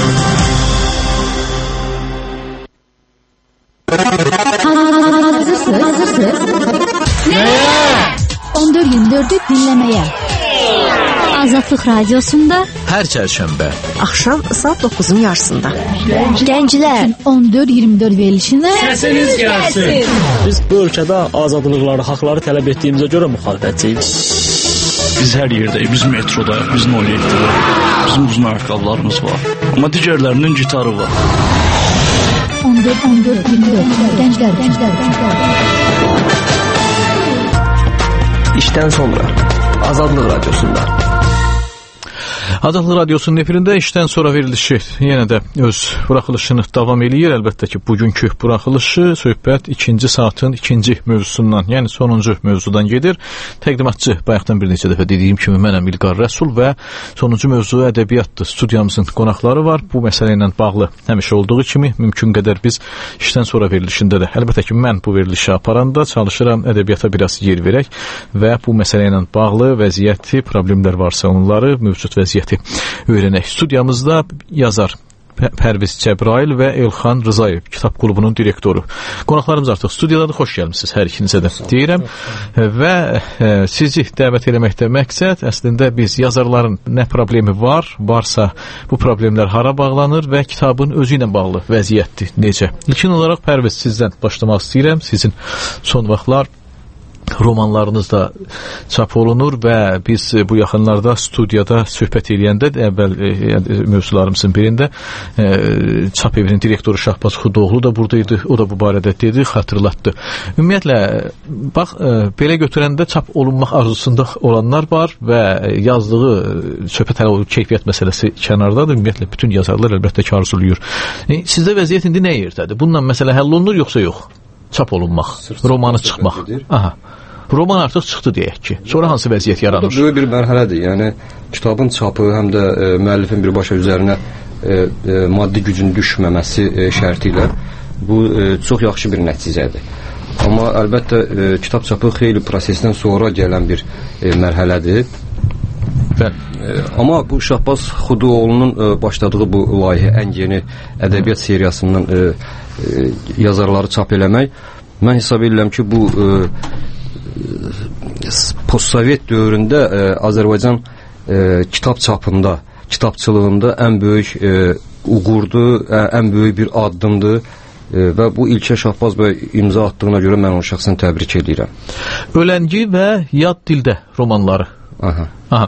Hazırsınız? Nəyə? 14-24'ü dinləməyə. Azadlıq Radyosunda hər çərşənbə axşam saat 9'un yarısında gənclər 14-24 verilişində səsiniz gəlsin. Biz bu ölkədə azadlıqları, haqları tələb etdiyimizə görə müxalifətçiyik. Biz hər yerdəyik, biz metrodayıq, biz Noliyetdəyik. Bizim uzun ayaqqabılarımız var. Amma digərlərinin gitarı var. 14-24 gənclər. İşdən sonra Azadlıq Radyosunda. Azadlıq Radyosunun efirində işdən sonra verilişi yenə də öz buraxılışını davam eləyir. Əlbəttə ki, bugünkü buraxılışı söhbət 2-ci saatın 2-ci mövzusundan, yəni sonuncu mövzudan gedir. Təqdimatçı bayaqdan bir neçə dəfə dediyim kimi mənəm İlqar Rəsul və sonuncu mövzu ədəbiyyatdır. Studiyamızın qonaqları var. Bu məsələ ilə bağlı həmişə olduğu kimi mümkün qədər biz işdən sonra verilişində də, əlbəttə ki, mən bu verilişi aparanda çalışıram ədəbiyyata biraz yer verək və bu məsələ ilə bağlı vəziyyəti, problemlər varsa onları, mövcud vəziyyəti öyrənək. Studiyamızda yazar Pərviz Cəbrayil və Elxan Rızayev, kitab klubunun direktoru. Qonaqlarımız artıq studiyadadır, xoş gəlmişsiniz hər ikinizə də deyirəm. Və sizi dəvət eləməkdə məqsəd əslində biz yazarların nə problemi varsa bu problemlər hara bağlanır və kitabın özü ilə bağlı vəziyyətdir, necə? İlkin olaraq Pərviz sizdən başlamaq istəyirəm. Sizin son vaxtlar romanlarınız da çap olunur və biz bu yaxınlarda studiyada söhbət eləyəndə əvvəl mövzularımızın birində çap evinin direktoru Şahbaz Xudoğlu da buradaydı. O da bu barədə dedi, xatırlatdı. Ümumiyyətlə, bax, belə götürəndə çap olunmaq arzusunda olanlar var və yazdığı söhbət hələ o keyfiyyət məsələsi kənardadır. Ümumiyyətlə, bütün yazarlar əlbəttə ki, arzuluyur. Sizdə vəziyyət indi nə yerdədir? Bununla məsələ həll olunur, yoxsa yox? Çap olunmaq, romanı çıxmaq. Aha. Roman artıq çıxdı deyək ki. Sonra hansı vəziyyət yaranır? Bu böyük bir mərhələdir. Yəni kitabın çapı həm də müəllifin birbaşa üzərinə maddi gücün düşməməsi şərti ilə bu çox yaxşı bir nəticədir. Amma əlbəttə kitab çapı xeyli prosesdən sonra gələn bir mərhələdir. Amma bu Şahbaz Xudoğlu'nun başladığı bu layihə ən yeni ədəbiyyat seriyasından yazarları çap eləmək, mən hesab edirəm ki, bu postsovet dövründə Azərbaycan kitab çapında, kitabçılığında ən böyük uğurdur, ən böyük bir addımdır və bu ilkə Şahbaz bəy imza attığına görə mən onu şəxsən təbrik edirəm. Öləngi və Yad dildə romanları. Aha.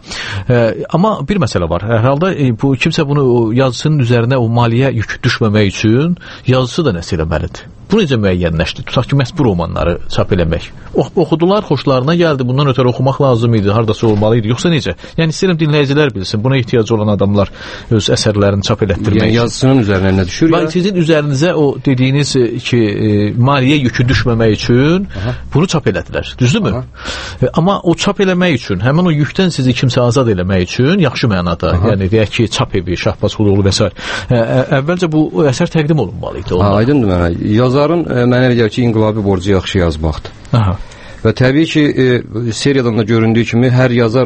Amma bir məsələ var. Hər halda bu kimsə bunu yazısının üzərinə o maliyyə yükü düşməmək üçün yazısı da nəsə eləməlidir. Bu necə müəyyənləşdi? Tutaq ki, məhz bu romanları çap eləmək. Oxudular, xoşlarına gəldi, bundan ötürü oxumaq lazım idi, hardasa olmalı idi, yoxsa necə? Yəni istəyirəm dinləyicilər bilsin, buna ehtiyacı olan adamlar öz əsərlərini çap elətdirmək. Yəni yazısının üzərinə nə düşür? Sizin üzərinizə o dediyiniz ki, maliyyə yükü düşməmək üçün bunu çap elədilər, düzdürmü? Amma o çap eləmək üçün, həmin o yükdən sizi kimsə azad eləmək üçün, yaxşı mənada, yəni deyək ki, çap evi, Şahbaz Xudoğlu və s. Əvvəlcə bu əsər təqdim olunmalı idi. Aydındır mənə. Yazarın mənə elə gəlir ki, inqilabi borcu yaxşı yazmaqdır. Aha. Və təbii ki, seriyadan da göründüyü kimi hər yazar,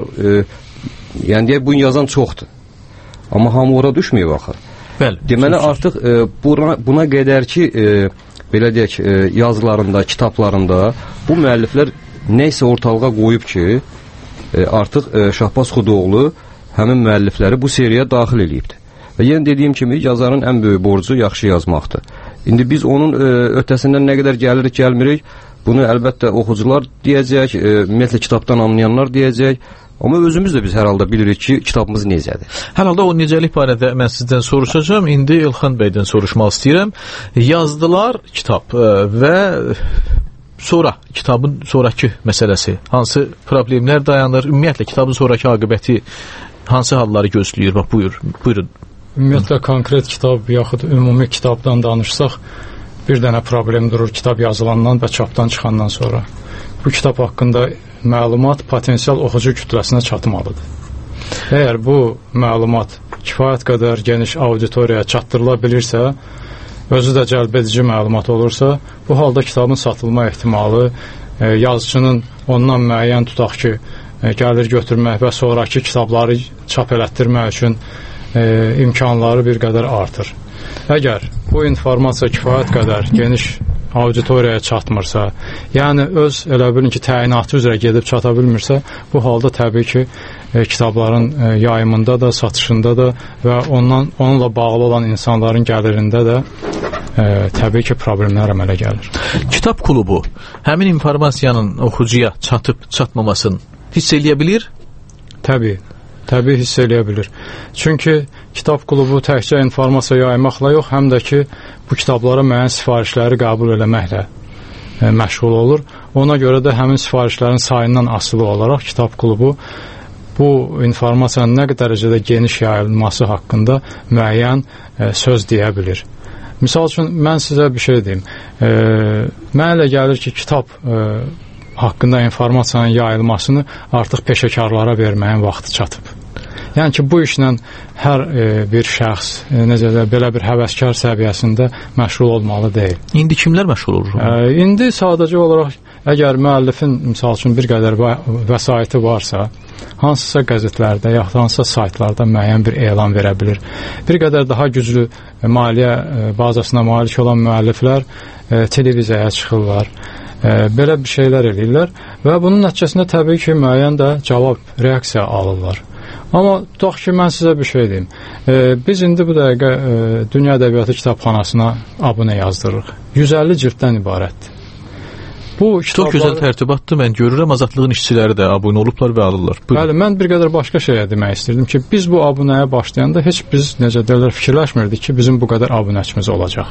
yəni deyək, bunu yazan çoxdur. Amma hamı ora düşməyib axı. Bəli. Deməli, artıq buna qədər ki, belə deyək, yazılarında, kitablarında bu müəlliflər neysə ortalığa qoyub ki, artıq Şahbaz Xudoğlu həmin müəllifləri bu seriyaya daxil eləyibdir. Və yenə dediyim kimi, yazarın ən böyük borcu yaxşı yazmaqdır. İndi biz onun ötəsindən nə qədər gəlirik, gəlmirik, bunu əlbəttə oxucular deyəcək, ümumiyyətlə kitabdan anlayanlar deyəcək, amma özümüz də biz hər halda bilirik ki, kitabımız necədir. Hər halda o necəlik barədə mən sizdən soruşacağım, indi Elxan bəydən soruşmaq istəyirəm. Yazdılar kitab və sonra kitabın sonraki məsələsi, hansı problemlər dayanır, ümumiyyətlə kitabın sonraki aqibəti hansı halları gözləyir? Bax, buyurun. Ümumiyyətlə, konkret kitab yaxud ümumi kitabdan danışsaq, bir dənə problem durur kitab yazılandan və çapdan çıxandan sonra. Bu kitab haqqında məlumat potensial oxucu kütləsinə çatmalıdır. Əgər bu məlumat kifayət qədər geniş auditoriyaya çatdırıla bilirsə, özü də cəlbedici məlumat olursa, bu halda kitabın satılma ehtimalı, yazıçının ondan müəyyən tutaq ki, gəlir götürmək və sonraki kitabları çap elətdirmək üçün imkanları bir qədər artır. Əgər bu informasiya kifayət qədər geniş auditoriyaya çatmırsa, yəni öz elə bilin ki, təyinatı üzrə gedib çata bilmirsə, bu halda təbii ki, kitabların yayımında da, satışında da və onunla bağlı olan insanların gəlirində də təbii ki, problemlər əmələ gəlir. Kitab klubu həmin informasiyanın oxucuya çatıb-çatmamasını hiss eləyə bilir? Təbii hiss eləyə bilir. Çünki kitab klubu təkcə informasiya yaymaqla yox, həm də ki, bu kitablara müəyyən sifarişləri qəbul eləməklə məşğul olur. Ona görə də həmin sifarişlərin sayından asılı olaraq kitab klubu bu informasiyanın nə qədər dərəcədə geniş yayılması haqqında müəyyən söz deyə bilir. Misal üçün, mən sizə bir şey deyim. Mənə elə gəlir ki, kitab haqqında informasiyanın yayılmasını artıq peşəkarlara verməyin vaxtı çatıb. Yəni ki, bu işlə hər bir şəxs belə bir həvəskar səviyyəsində məşğul olmalı deyil. İndi kimlər məşğul olur? İndi sadəcə olaraq əgər müəllifin misal üçün bir qədər vəsaiti varsa, hansısa qəzetlərdə yaxud hansısa saytlarda müəyyən bir elan verə bilir. Bir qədər daha güclü maliyyə bazasına malik olan müəlliflər televiziyaya çıxırlar. Belə bir şeylər eləyirlər və bunun nəticəsində təbii ki, müəyyən də cavab, reaksiya alırlar. Amma tutaq ki, mən sizə bir şey deyim. Biz indi bu dəqiqə Dünya Ədəbiyyatı Kitabxanasına abunə yazdırırıq. 150 cilddən ibarətdir. Çox gözəl tərtibatdır, mən görürəm, Azadlığın işçiləri də abunə olublar və alırlar. Bəli, mən bir qədər başqa şeyə demək istirdim ki, biz bu abunəyə başlayanda heç biz, necə deyirlər, fikirləşmirdik ki, bizim bu qədər abunəçimiz olacaq.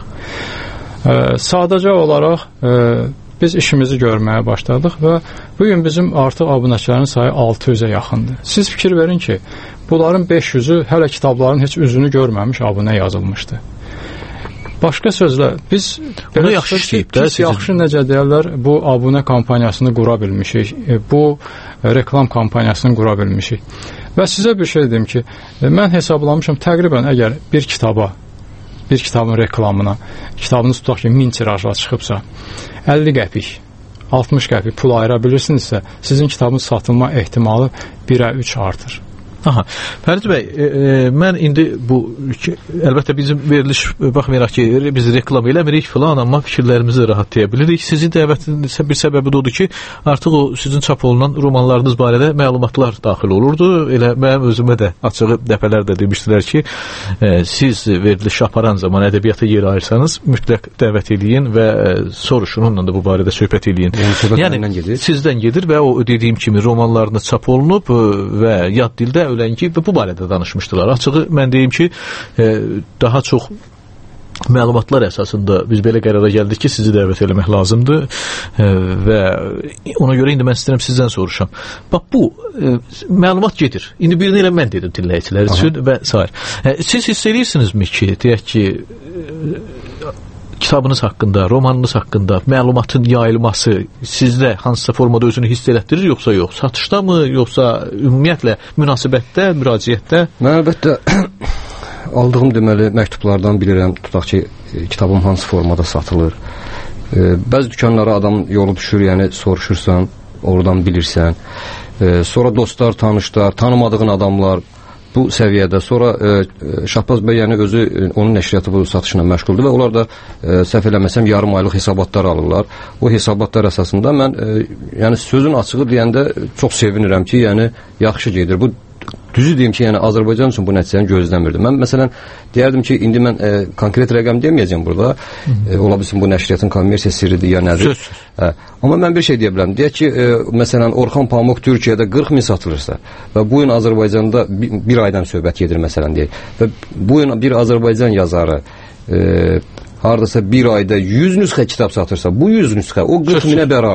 Sadəcə olaraq biz işimizi görməyə başladıq və bugün bizim artıq abunəçilərin sayı 600-ə yaxındır. Siz fikir verin ki, bunların 500-ü hələ kitabların heç üzünü görməmiş abunə yazılmışdı. Başqa sözlə, biz onu yaxşı işləyib də, yaxşı necə deyirlər, bu abunə kampaniyasını qura bilmişik, bu reklam kampaniyasını qura bilmişik. Və sizə bir şey deyim ki, mən hesablamışım, təqribən əgər bir kitabın reklamına, kitabınız tutaq ki, 1000 tirajla çıxıbsa, 50 qəpik, 60 qəpik pul ayıra bilirsinizsə, sizin kitabın satılma ehtimalı 1-ə 3 artır. Aha, Fərid bəy, mən indi bu, əlbəttə bizim veriliş, baxmayaraq ki, biz reklam eləmirik filan, amma fikirlərimizi rahat deyə bilirik. Sizin dəvətin bir səbəbi də odur ki, artıq o sizin çap olunan romanlarınız barədə məlumatlar daxil olurdu. Elə mənim özümə də açığı dəfələr də demişdilər ki, siz veriliş aparan zaman ədəbiyyata yer ayırsanız, mütləq dəvət eləyin və soruşun, onunla da bu barədə söhbət eləyin. Yəni, sizdən gedir və o dediyim kimi romanlarınız çap olunub və yad dildə ölənki və bu barədə danışmışdılar. Açığı mən deyim ki, daha çox məlumatlar əsasında biz belə qərara gəldik ki, sizi dəvət eləmək lazımdır və ona görə indi mən istəyirəm sizdən soruşam. Bax, bu məlumat gedir. İndi birini elə mən dedim dinləyicilər üçün və s. Siz hiss edirsinizmi ki, deyək ki, kitabınız haqqında, romanınız haqqında məlumatın yayılması sizdə hansısa formada özünü hiss elətdirir, yoxsa yox? Satışda mı, yoxsa ümumiyyətlə münasibətdə, müraciətdə? Mən əlbəttə aldığım deməli məktublardan bilirəm, tutaq ki, kitabım hansı formada satılır. Bəzi dükanlara adam yolu düşür, yəni soruşursan, oradan bilirsən. Sonra dostlar, tanışlar, tanımadığın adamlar bu səviyyədə. Sonra Şahbaz bəy yəni özü onun nəşriyyatı bu satışla məşğuldur və onlar da səhv eləməsəm yarım aylıq hesabatlar alırlar. O hesabatlar əsasında mən yəni sözün açığı deyəndə çox sevinirəm ki, yəni yaxşı gedir. Bu düzü deyim ki, yəni Azərbaycan üçün bu nəticəni gözləmirdim. Mən məsələn deyərdim ki, indi mən konkret rəqəm deməyəcəm burada. Ola bilsin bu nəşriyyatın kommersiya sirridir ya nədir? Amma mən bir şey deyə bilərəm. Deyək ki, məsələn Orxan Pamuk Türkiyədə 40.000 satılırsa və bu gün Azərbaycanda bir aydan söhbət gedir məsələn deyək. Və bu gün bir Azərbaycan yazarı hardasa bir ayda 100 nüsxə kitab satırsa, bu 100 nüsxə o 40.000-ə bərabərdir.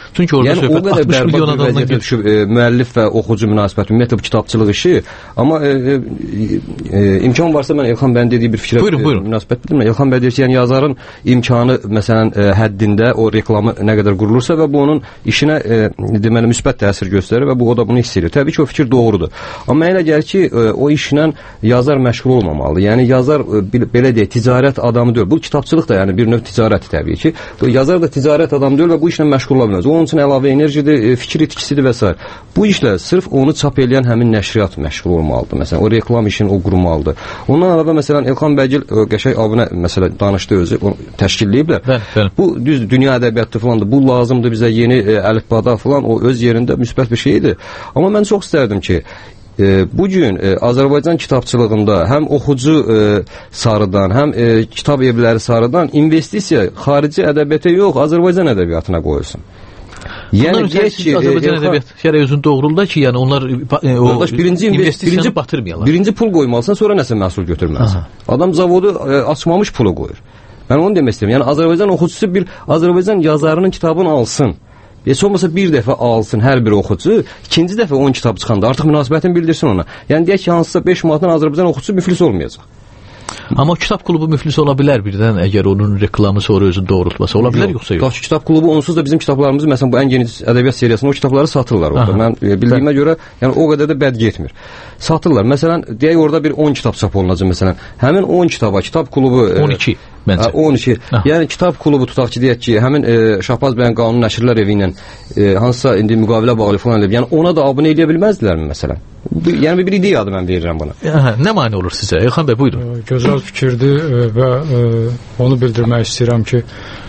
Çünki orada yəni, söhbət 60 milyon adamdan düşüb müəllif və oxucu münasibəti, ümumiyyətlə bu kitabçılıq işi. Amma imkan varsa mən Elxan bəyin dediyi bir fikrə münasibət bilmirəm. Elxan bəy deyir ki, yəni yazarın imkanı məsələn həddində o reklamı nə qədər qurulursa və bu onun işinə deməli müsbət təsir göstərir və bu o da bunu hiss edir. Təbii ki, o fikir doğrudur. Amma elə gəlir ki, o işlə yazar məşğul olmamalı. Yəni yazar belə deyək, ticarət adamı deyil. Bu kitabçılıq da yəni bir növ ticarətdir təbii ki. Yazar da ticarət adamı deyil və bu işlə məşğul ola bilməz. O onun üçün əlavə enerjidir, fikir itkisidir və s. Bu işlə sırf onu çap edən həmin nəşriyyat məşğul olmalıdır. Məsələn, o reklam işini o qurmalıdır. Ondan əlavə məsələn Elxan bəygil qəşəng abunə məsələn danışdı özü, onu təşkilləyiblər. Bu düzdür, dünya ədəbiyyatı falandır. Bu lazımdır bizə yeni əlifbada falan, o öz yerində müsbət bir şeydir. Amma mən çox istərdim ki, bu gün Azərbaycan kitabçılığında həm oxucu sarıdan, həm kitab evləri sarıdan investisiya xarici ədəbiyyata yox, Azərbaycan ədəbiyyatına qoyulsun. Yəni deyək ki, Azərbaycan ədəbiyyat şərəf özünü doğrulda ki, yəni onlar birinci batırmayalar. Birinci pul qoymalısan, sonra nəsə məhsul götürməlisən. Adam zavodu açmamış pulu qoyur. Mən onu demək istəyirəm. Yəni Azərbaycan oxucusu bir Azərbaycan yazarının kitabını alsın. Heç olmasa bir dəfə alsın hər bir oxucu, ikinci dəfə 10 kitab çıxanda artıq münasibətini bildirsin ona. Yəni deyək ki, hansısa 5 manatdan Azərbaycan oxucusu müflis olmayacaq. Amma kitab klubu müflis ola bilər birdən, əgər onun reklamı sonra özünü doğrultmasa ola bilər, yoxsa yox? Kitab klubu onsuz da bizim kitablarımızı, məsələn bu ən geniş ədəbiyyat seriyasında o kitabları satırlar orada. Mən bildiyimə görə, yəni o qədər də bəd getmir. Satırlar. Məsələn, deyək orada bir 10 kitab çap olunacaq məsələn. Həmin 10 kitaba kitab klubu 12 məncə. 12. Yəni kitab klubu tutaq ki, deyək ki, həmin Şahbaz bəyin Qanun Nəşrlər Evi ilə hansısa indi müqavilə bağlı falan eləyib. Yəni ona da abunə eləyə bilməzdilərmi məsələn? Yəni bir ideyadır mən verirəm buna. Nə mane olur sizə? Elxan bəy, buyurun. Gözəl fikirdir və onu bildirmək istəyirəm ki,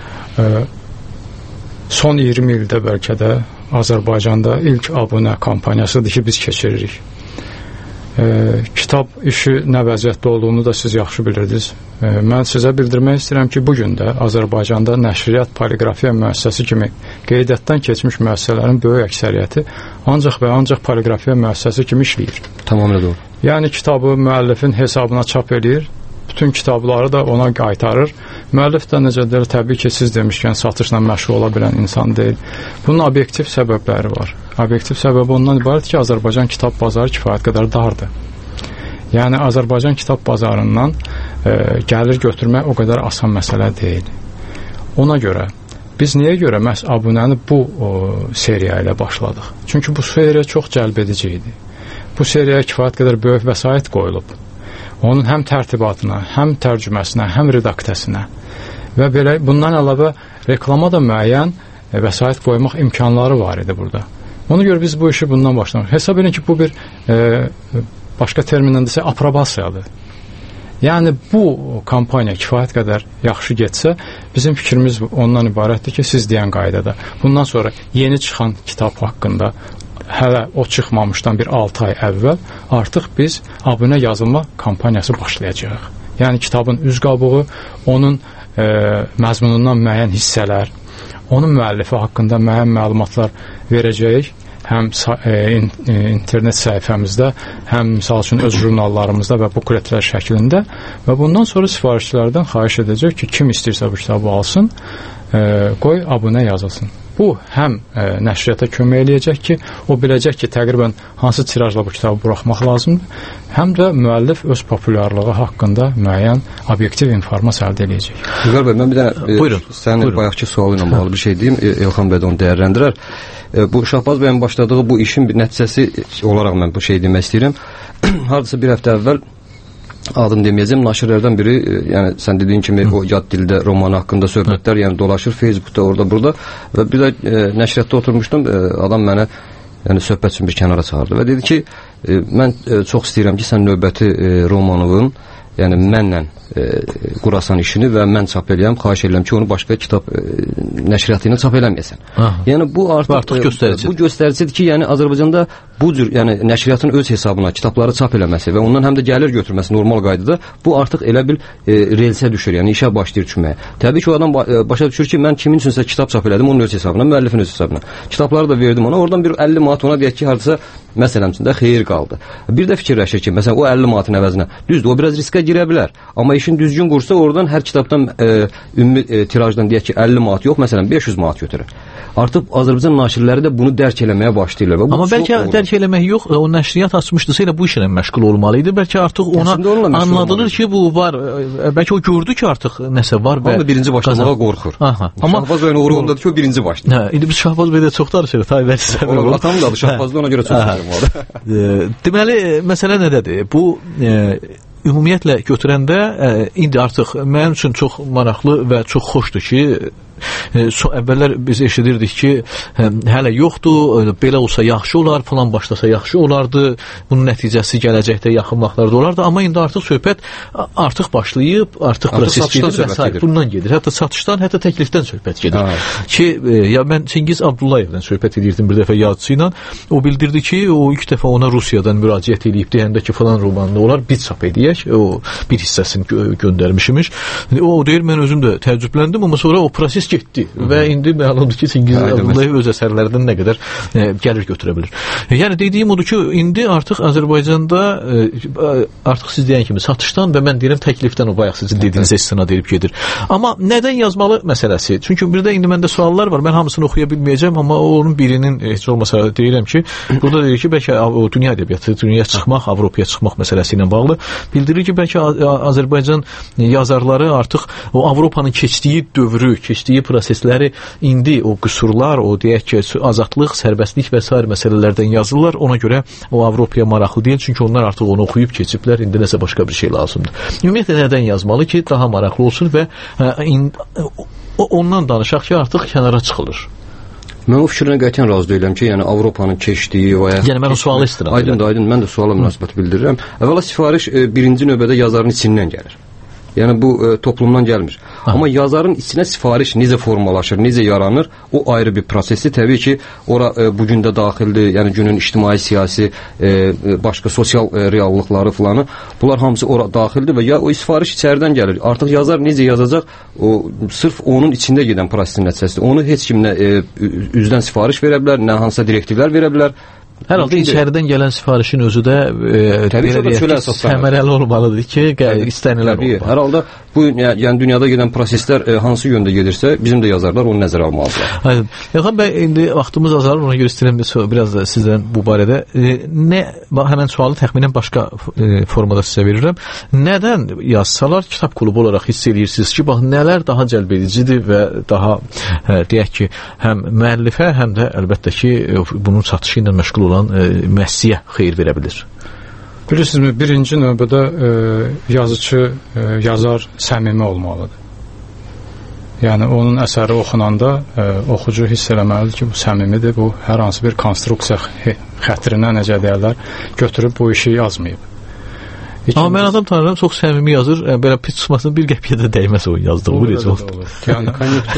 son 20 ildə bəlkə də Azərbaycanda ilk abunə kampaniyasıdır ki, biz keçiririk. Kitab işi nə vəziyyətdə olduğunu da siz yaxşı bilirdiniz. Mən sizə bildirmək istəyirəm ki, bugün də Azərbaycanda nəşriyyat, poliqrafiya müəssisəsi kimi qeydiyyatdan keçmiş müəssisələrin böyük əksəriyyəti ancaq və ancaq poliqrafiya müəssisəsi kimi işləyir. Tamamilə doğru. Yəni kitabı müəllifin hesabına çap edir, bütün kitabları da ona qaytarır. Müəllif də necə deyil, təbii ki, siz demişkən satışla məşğul ola bilən insan deyil. Bunun obyektiv səbəbləri var. Obyektiv səbəbi ondan ibarət ki, Azərbaycan kitab bazarı kifayət qədər dardır. Yəni Azərbaycan kitab bazarından gəlir götürmək o qədər asan məsələ deyil. Ona görə biz niyə görə məhz abunəni bu seriya ilə başladıq? Çünki bu seriya çox cəlbedici idi. Bu seriyaya kifayət qədər böyük vəsait qoyulub. Onun həm tərtibatına, həm tərcüməsinə, həm redaktəsinə və belə bundan əlavə reklama da müəyyən vəsait qoymaq imkanları var idi burada. Ona görə biz bu işi bundan başlamışıq. Hesab edin ki, bu bir başqa terminlə desə aprobasiyadır. Yəni bu kampaniya kifayət qədər yaxşı getsə, bizim fikrimiz ondan ibarətdir ki, siz deyən qaydada bundan sonra yeni çıxan kitab haqqında hələ o çıxmamışdan bir 6 ay əvvəl artıq biz abunə yazılma kampaniyası başlayacağıq. Yəni kitabın üz qabığı, onun məzmunundan müəyyən hissələr, onun müəllifi haqqında müəyyən məlumatlar verəcəyik. Həm internet səhifəmizdə, həm misal üçün öz jurnallarımızda və bukletlər şəklində və bundan sonra sifarişçilərdən xahiş edəcək ki, kim istəyirsə bu kitabı alsın, qoy abunə yazılsın. Bu həm nəşriyyata kömək eləyəcək ki, o biləcək ki, təqribən hansı tirajla bu kitabı buraxmaq lazımdır, həm də müəllif öz populyarlığı haqqında müəyyən obyektiv informasiya əldə eləyəcək. İlqar bəy, mən bir dənə sənin bayaqki sualı ilə bağlı bir şey deyim, Elxan bəy də onu dəyərləndirər. Bu Şahbaz bəyin başladığı bu işin bir nəticəsi olaraq mən bu şeyi demək istəyirəm. Hardasa bir həftə əvvəl adını deməyəcəm, naşirlərdən biri, yəni sən dediyin kimi o yad dildə roman haqqında söhbətlər yəni dolaşır Facebookda, orada, burada və bir də nəşriyyatda oturmuşdum, adam mənə yəni söhbət üçün bir kənara çağırdı və dedi ki, mən çox istəyirəm ki, sən növbəti romanının yəni mənlə qurasan işini və mən çap eləyəm, xahiş edirəm ki, onu başqa kitab nəşriyyatı ilə çap eləməyəsən. Yəni bu artıq göstəricidir. Bu göstəricidir ki, yəni Azərbaycanda bu cür yəni nəşriyyatın öz hesabına kitabları çap eləməsi və ondan həm də gəlir götürməsi normal qaydada bu artıq elə bil relsə düşür, yəni işə başlayır düşməyə. Təbii ki, o adam başa düşür ki, mən kimin üçünsə kitab çap elədim, onun öz hesabına, müəllifin öz hesabına. Kitabları da verdim ona, oradan bir 50 manat ona deyək ki, hardasa məsələn üçün də xeyir qaldı. Bir də fikirləşir ki, məsələn o 50 manatın əvəzinə düzdür, o biraz riskə girə bilər. Amma işin düzgün qursa oradan hər kitabdan ümumi tirajdan deyək ki, 50 manat yox, məsələn 500 manat götürür. Artıq Azərbaycan naşirləri də bunu dərk eləməyə başlayırlar. Amma bəlkə dərk eləmək yox, o nəşriyyat açmışdısa elə bu işlə məşğul olmalı idi. Bəlkə artıq ona anladılır ki, bu var. Bəlkə o gördü ki, artıq nəsə var və birinci başlamağa qorxur. Amma Şahbaz bəyin uğru ondadır ki, o birinci başlayır. Hə, indi biz Şahbaz bəyə çox danışırıq. Tayyip Əliyev. Atam da adı Şahbazda, ona görə çox danışırım. Deməli, məsələ nədədir? Bu ümumiyyətlə götürəndə indi artıq mənim üçün çox maraqlı və çox xoşdur ki, əvvəllər biz eşidirdik ki, hələ yoxdur, belə olsa yaxşı olar, falan başlasa yaxşı olardı, bunun nəticəsi gələcəkdə yaxın vaxtlarda olardı, amma indi artıq söhbət artıq başlayıb, artıq proses gedir və s. bundan gedir. Hətta satışdan, hətta təklifdən söhbət gedir. Ki, ya mən Çingiz Abdullayevdən söhbət edirdim bir dəfə yazıcı ilə, o bildirdi ki, o ilk dəfə ona Rusiyadan müraciət edib deyəndə ki, falan romanında olar, bir çap edəyək, o bir hissəsini göndərmişmiş. O deyir, mən özüm də təəccübləndim, amma sonra o proses getdi və indi məlumdur ki, Çingiz Abdullayev öz əsərlərindən nə qədər gəlir götürə bilir. Yəni dediyim odur ki, indi artıq Azərbaycanda artıq siz deyən kimi satışdan və mən deyirəm təklifdən o bayaq sizin dediyinizə istinad edib gedir. Amma nədən yazmalı məsələsi? Çünki bir də indi məndə suallar var. Mən hamısını oxuya bilməyəcəm, amma onun birinin heç olmasa deyirəm ki, burada deyir ki, bəlkə o dünya ədəbiyyatı, dünyaya çıxmaq, Avropaya çıxmaq məsələsi ilə bağlı bildirir ki, bəlkə Azərbaycan yazarları artıq o Avropanın keçdiyi dövrü, keçdiyi prosesləri indi o qüsurlar, o deyək ki, azadlıq, sərbəstlik və s. məsələlərdən yazırlar. Ona görə o Avropaya maraqlı deyil. Çünki onlar artıq onu oxuyub keçiblər. İndi nəsə başqa bir şey lazımdır. Ümumiyyətlə nədən yazmalı ki, daha maraqlı olsun və ondan danışaq ki, artıq kənara çıxılır. Mən o fikrinə qətiyyən razı deyiləm ki, yəni Avropanın keçdiyi o yəni mən o sualı istəyirəm. Aydın, mən də suala münasibət bildirirəm. Əvvəla sifariş birinci növbədə yazarın içindən gəlir. Yəni bu toplumdan gəlmir. Amma yazarın içinə sifariş necə formalaşır, necə yaranır, o ayrı bir prosesdir. Təbii ki, ora bu gün də daxildir. Yəni günün ictimai, siyasi, başqa sosial reallıqları filanı, bunlar hamısı ora daxildir və ya o sifariş içəridən gəlir. Artıq yazar necə yazacaq, o sırf onun içində gedən prosesin nəticəsidir. Onu heç kim nə üzdən sifariş verə bilər, nə hansısa direktivlər verə bilər. Hər halda içəridən gələn sifarişin özü də səmərəli olmalıdır ki, istənilən olmalıdır. Hər halda bu, yəni dünyada gedən proseslər hansı yöndə gedirsə, bizim də yazarlar onu nəzərə almalıdırlar. Aydın. Yaxın bəy, indi vaxtımız azalır, ona görə istəyirəm biraz da sizdən bu barədə. Həmən sualı təxminən başqa formada sizə verirəm. Nədən yazsalar, kitab klubu olaraq hiss edirsiniz ki, bax, nələr daha cəlb edicidir və daha, deyək ki, həm müəllifə, həm də əlbəttə ki, bunun satışı ilə məşğul olan müəssisiyə xeyir verə bilir. Bilirsinizmi, birinci növbədə yazıcı, yazar səmimi olmalıdır. Yəni, onun əsəri oxunanda oxucu hiss eləməlidir ki, bu səmimidir, bu hər hansı bir konstruksiya xətrinə, necə deyərlər, götürüb bu işi yazmayıb. Amma mən adam tanırım, çox səmimi yazır, belə pis çıxmasın, bir qəpiyə də dəyməz o yazdığı. Yəni,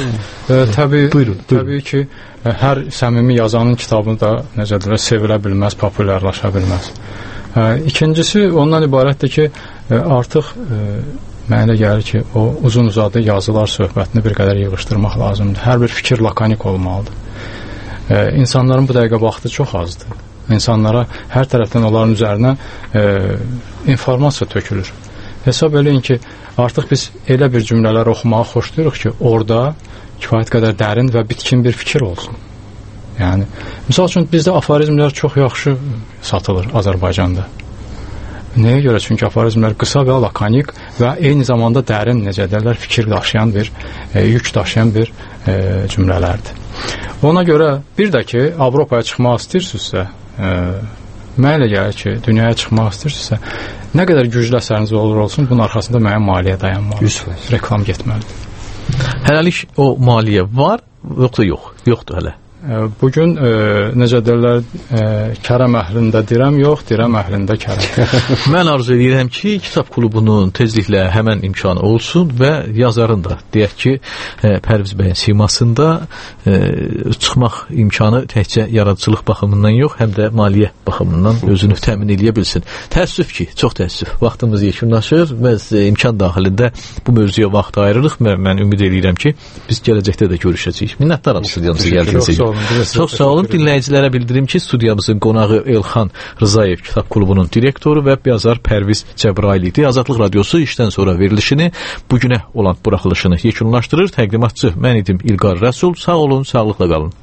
təbii ki, hər səmimi yazanın kitabını da, necə deyirlər, sevilə bilməz, populyarlaşa bilməz. İkincisi, ondan ibarətdir ki, artıq mənə elə gəlir ki, o uzun-uzadı yazılar söhbətini bir qədər yığışdırmaq lazımdır. Hər bir fikir lakanik olmalıdır. İnsanların bu dəqiqə vaxtı çox azdır. İnsanlara hər tərəfdən onların üzərinə informasiya tökülür. Hesab eləyin ki, artıq biz elə bir cümlələr oxumağı xoşlayırıq ki, orada kifayət qədər dərin və bitkin bir fikir olsun. Yəni, misal üçün, bizdə aforizmlər çox yaxşı satılır Azərbaycanda. Nəyə görə? Çünki aforizmlər qısa və lakanik və eyni zamanda dərin, necə deyirlər, fikir daşıyan bir, yük daşıyan bir cümlələrdir. Ona görə bir də ki, Avropaya çıxmaq istəyirsinizsə, mənə elə gəlir ki, dünyaya çıxmaq istəyirsinizsə, nə qədər güclü əsəriniz olur olsun, bunun arxasında müəyyən maliyyə dayanmalıdır. Reklam getməlidir. Hələlik o maliyyə var, yoxsa yox? Yoxdur hələ. Bugün, necə deyirlər, kərəm əhlində dirəm yox, dirəm əhlində kərəm. Mən arzu edirəm ki, kitab klubunun tezliklə həmən imkanı olsun və yazarın da, deyək ki, Pərviz bəyin simasında çıxmaq imkanı təkcə yaradıcılıq baxımından yox, həm də maliyyə baxımından özünü təmin edə bilsin. Təəssüf ki, çox təəssüf, vaxtımız yekunlaşır və imkan daxilində bu mövzuya vaxt ayırırıq və mən ümid edirəm ki, biz gələcəkdə də görüşəcəyik. Minnətdaram studiyamıza gəldiyiniz üçün. Çox sağ olun. Dinləyicilərə bildirim ki, studiyamızın qonağı Elxan Rzayev Kitab Klubunun direktoru və yazar Pərviz Cəbrayıl idi. Azadlıq Radiosu işdən sonra verilişini, bugünə olan buraxılışını yekunlaşdırır. Təqdimatçı mən idim İlqar Rəsul. Sağ olun, sağlıqla qalın.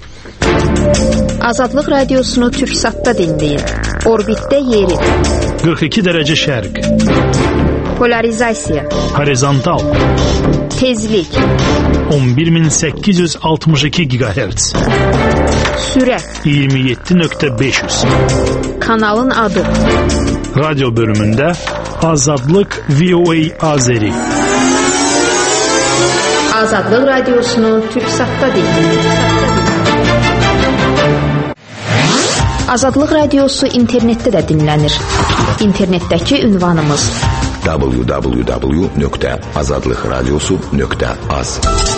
Azadlıq Radiosunu Türksatda dinləyin. Orbitdə yeri. 42 dərəcə şərq. Polarizasiya. Horizontal. Tezlik. 11862 GHz. Sürət. 27.500. Kanalın adı. Radyo bölümündə Azadlıq VOA Azeri. Azadlıq Radiosunu Türksatda dinləyin. Azadlıq Radiosu internetdə də dinlənir. İnternetdəki ünvanımız www.azadlıqradiosu.az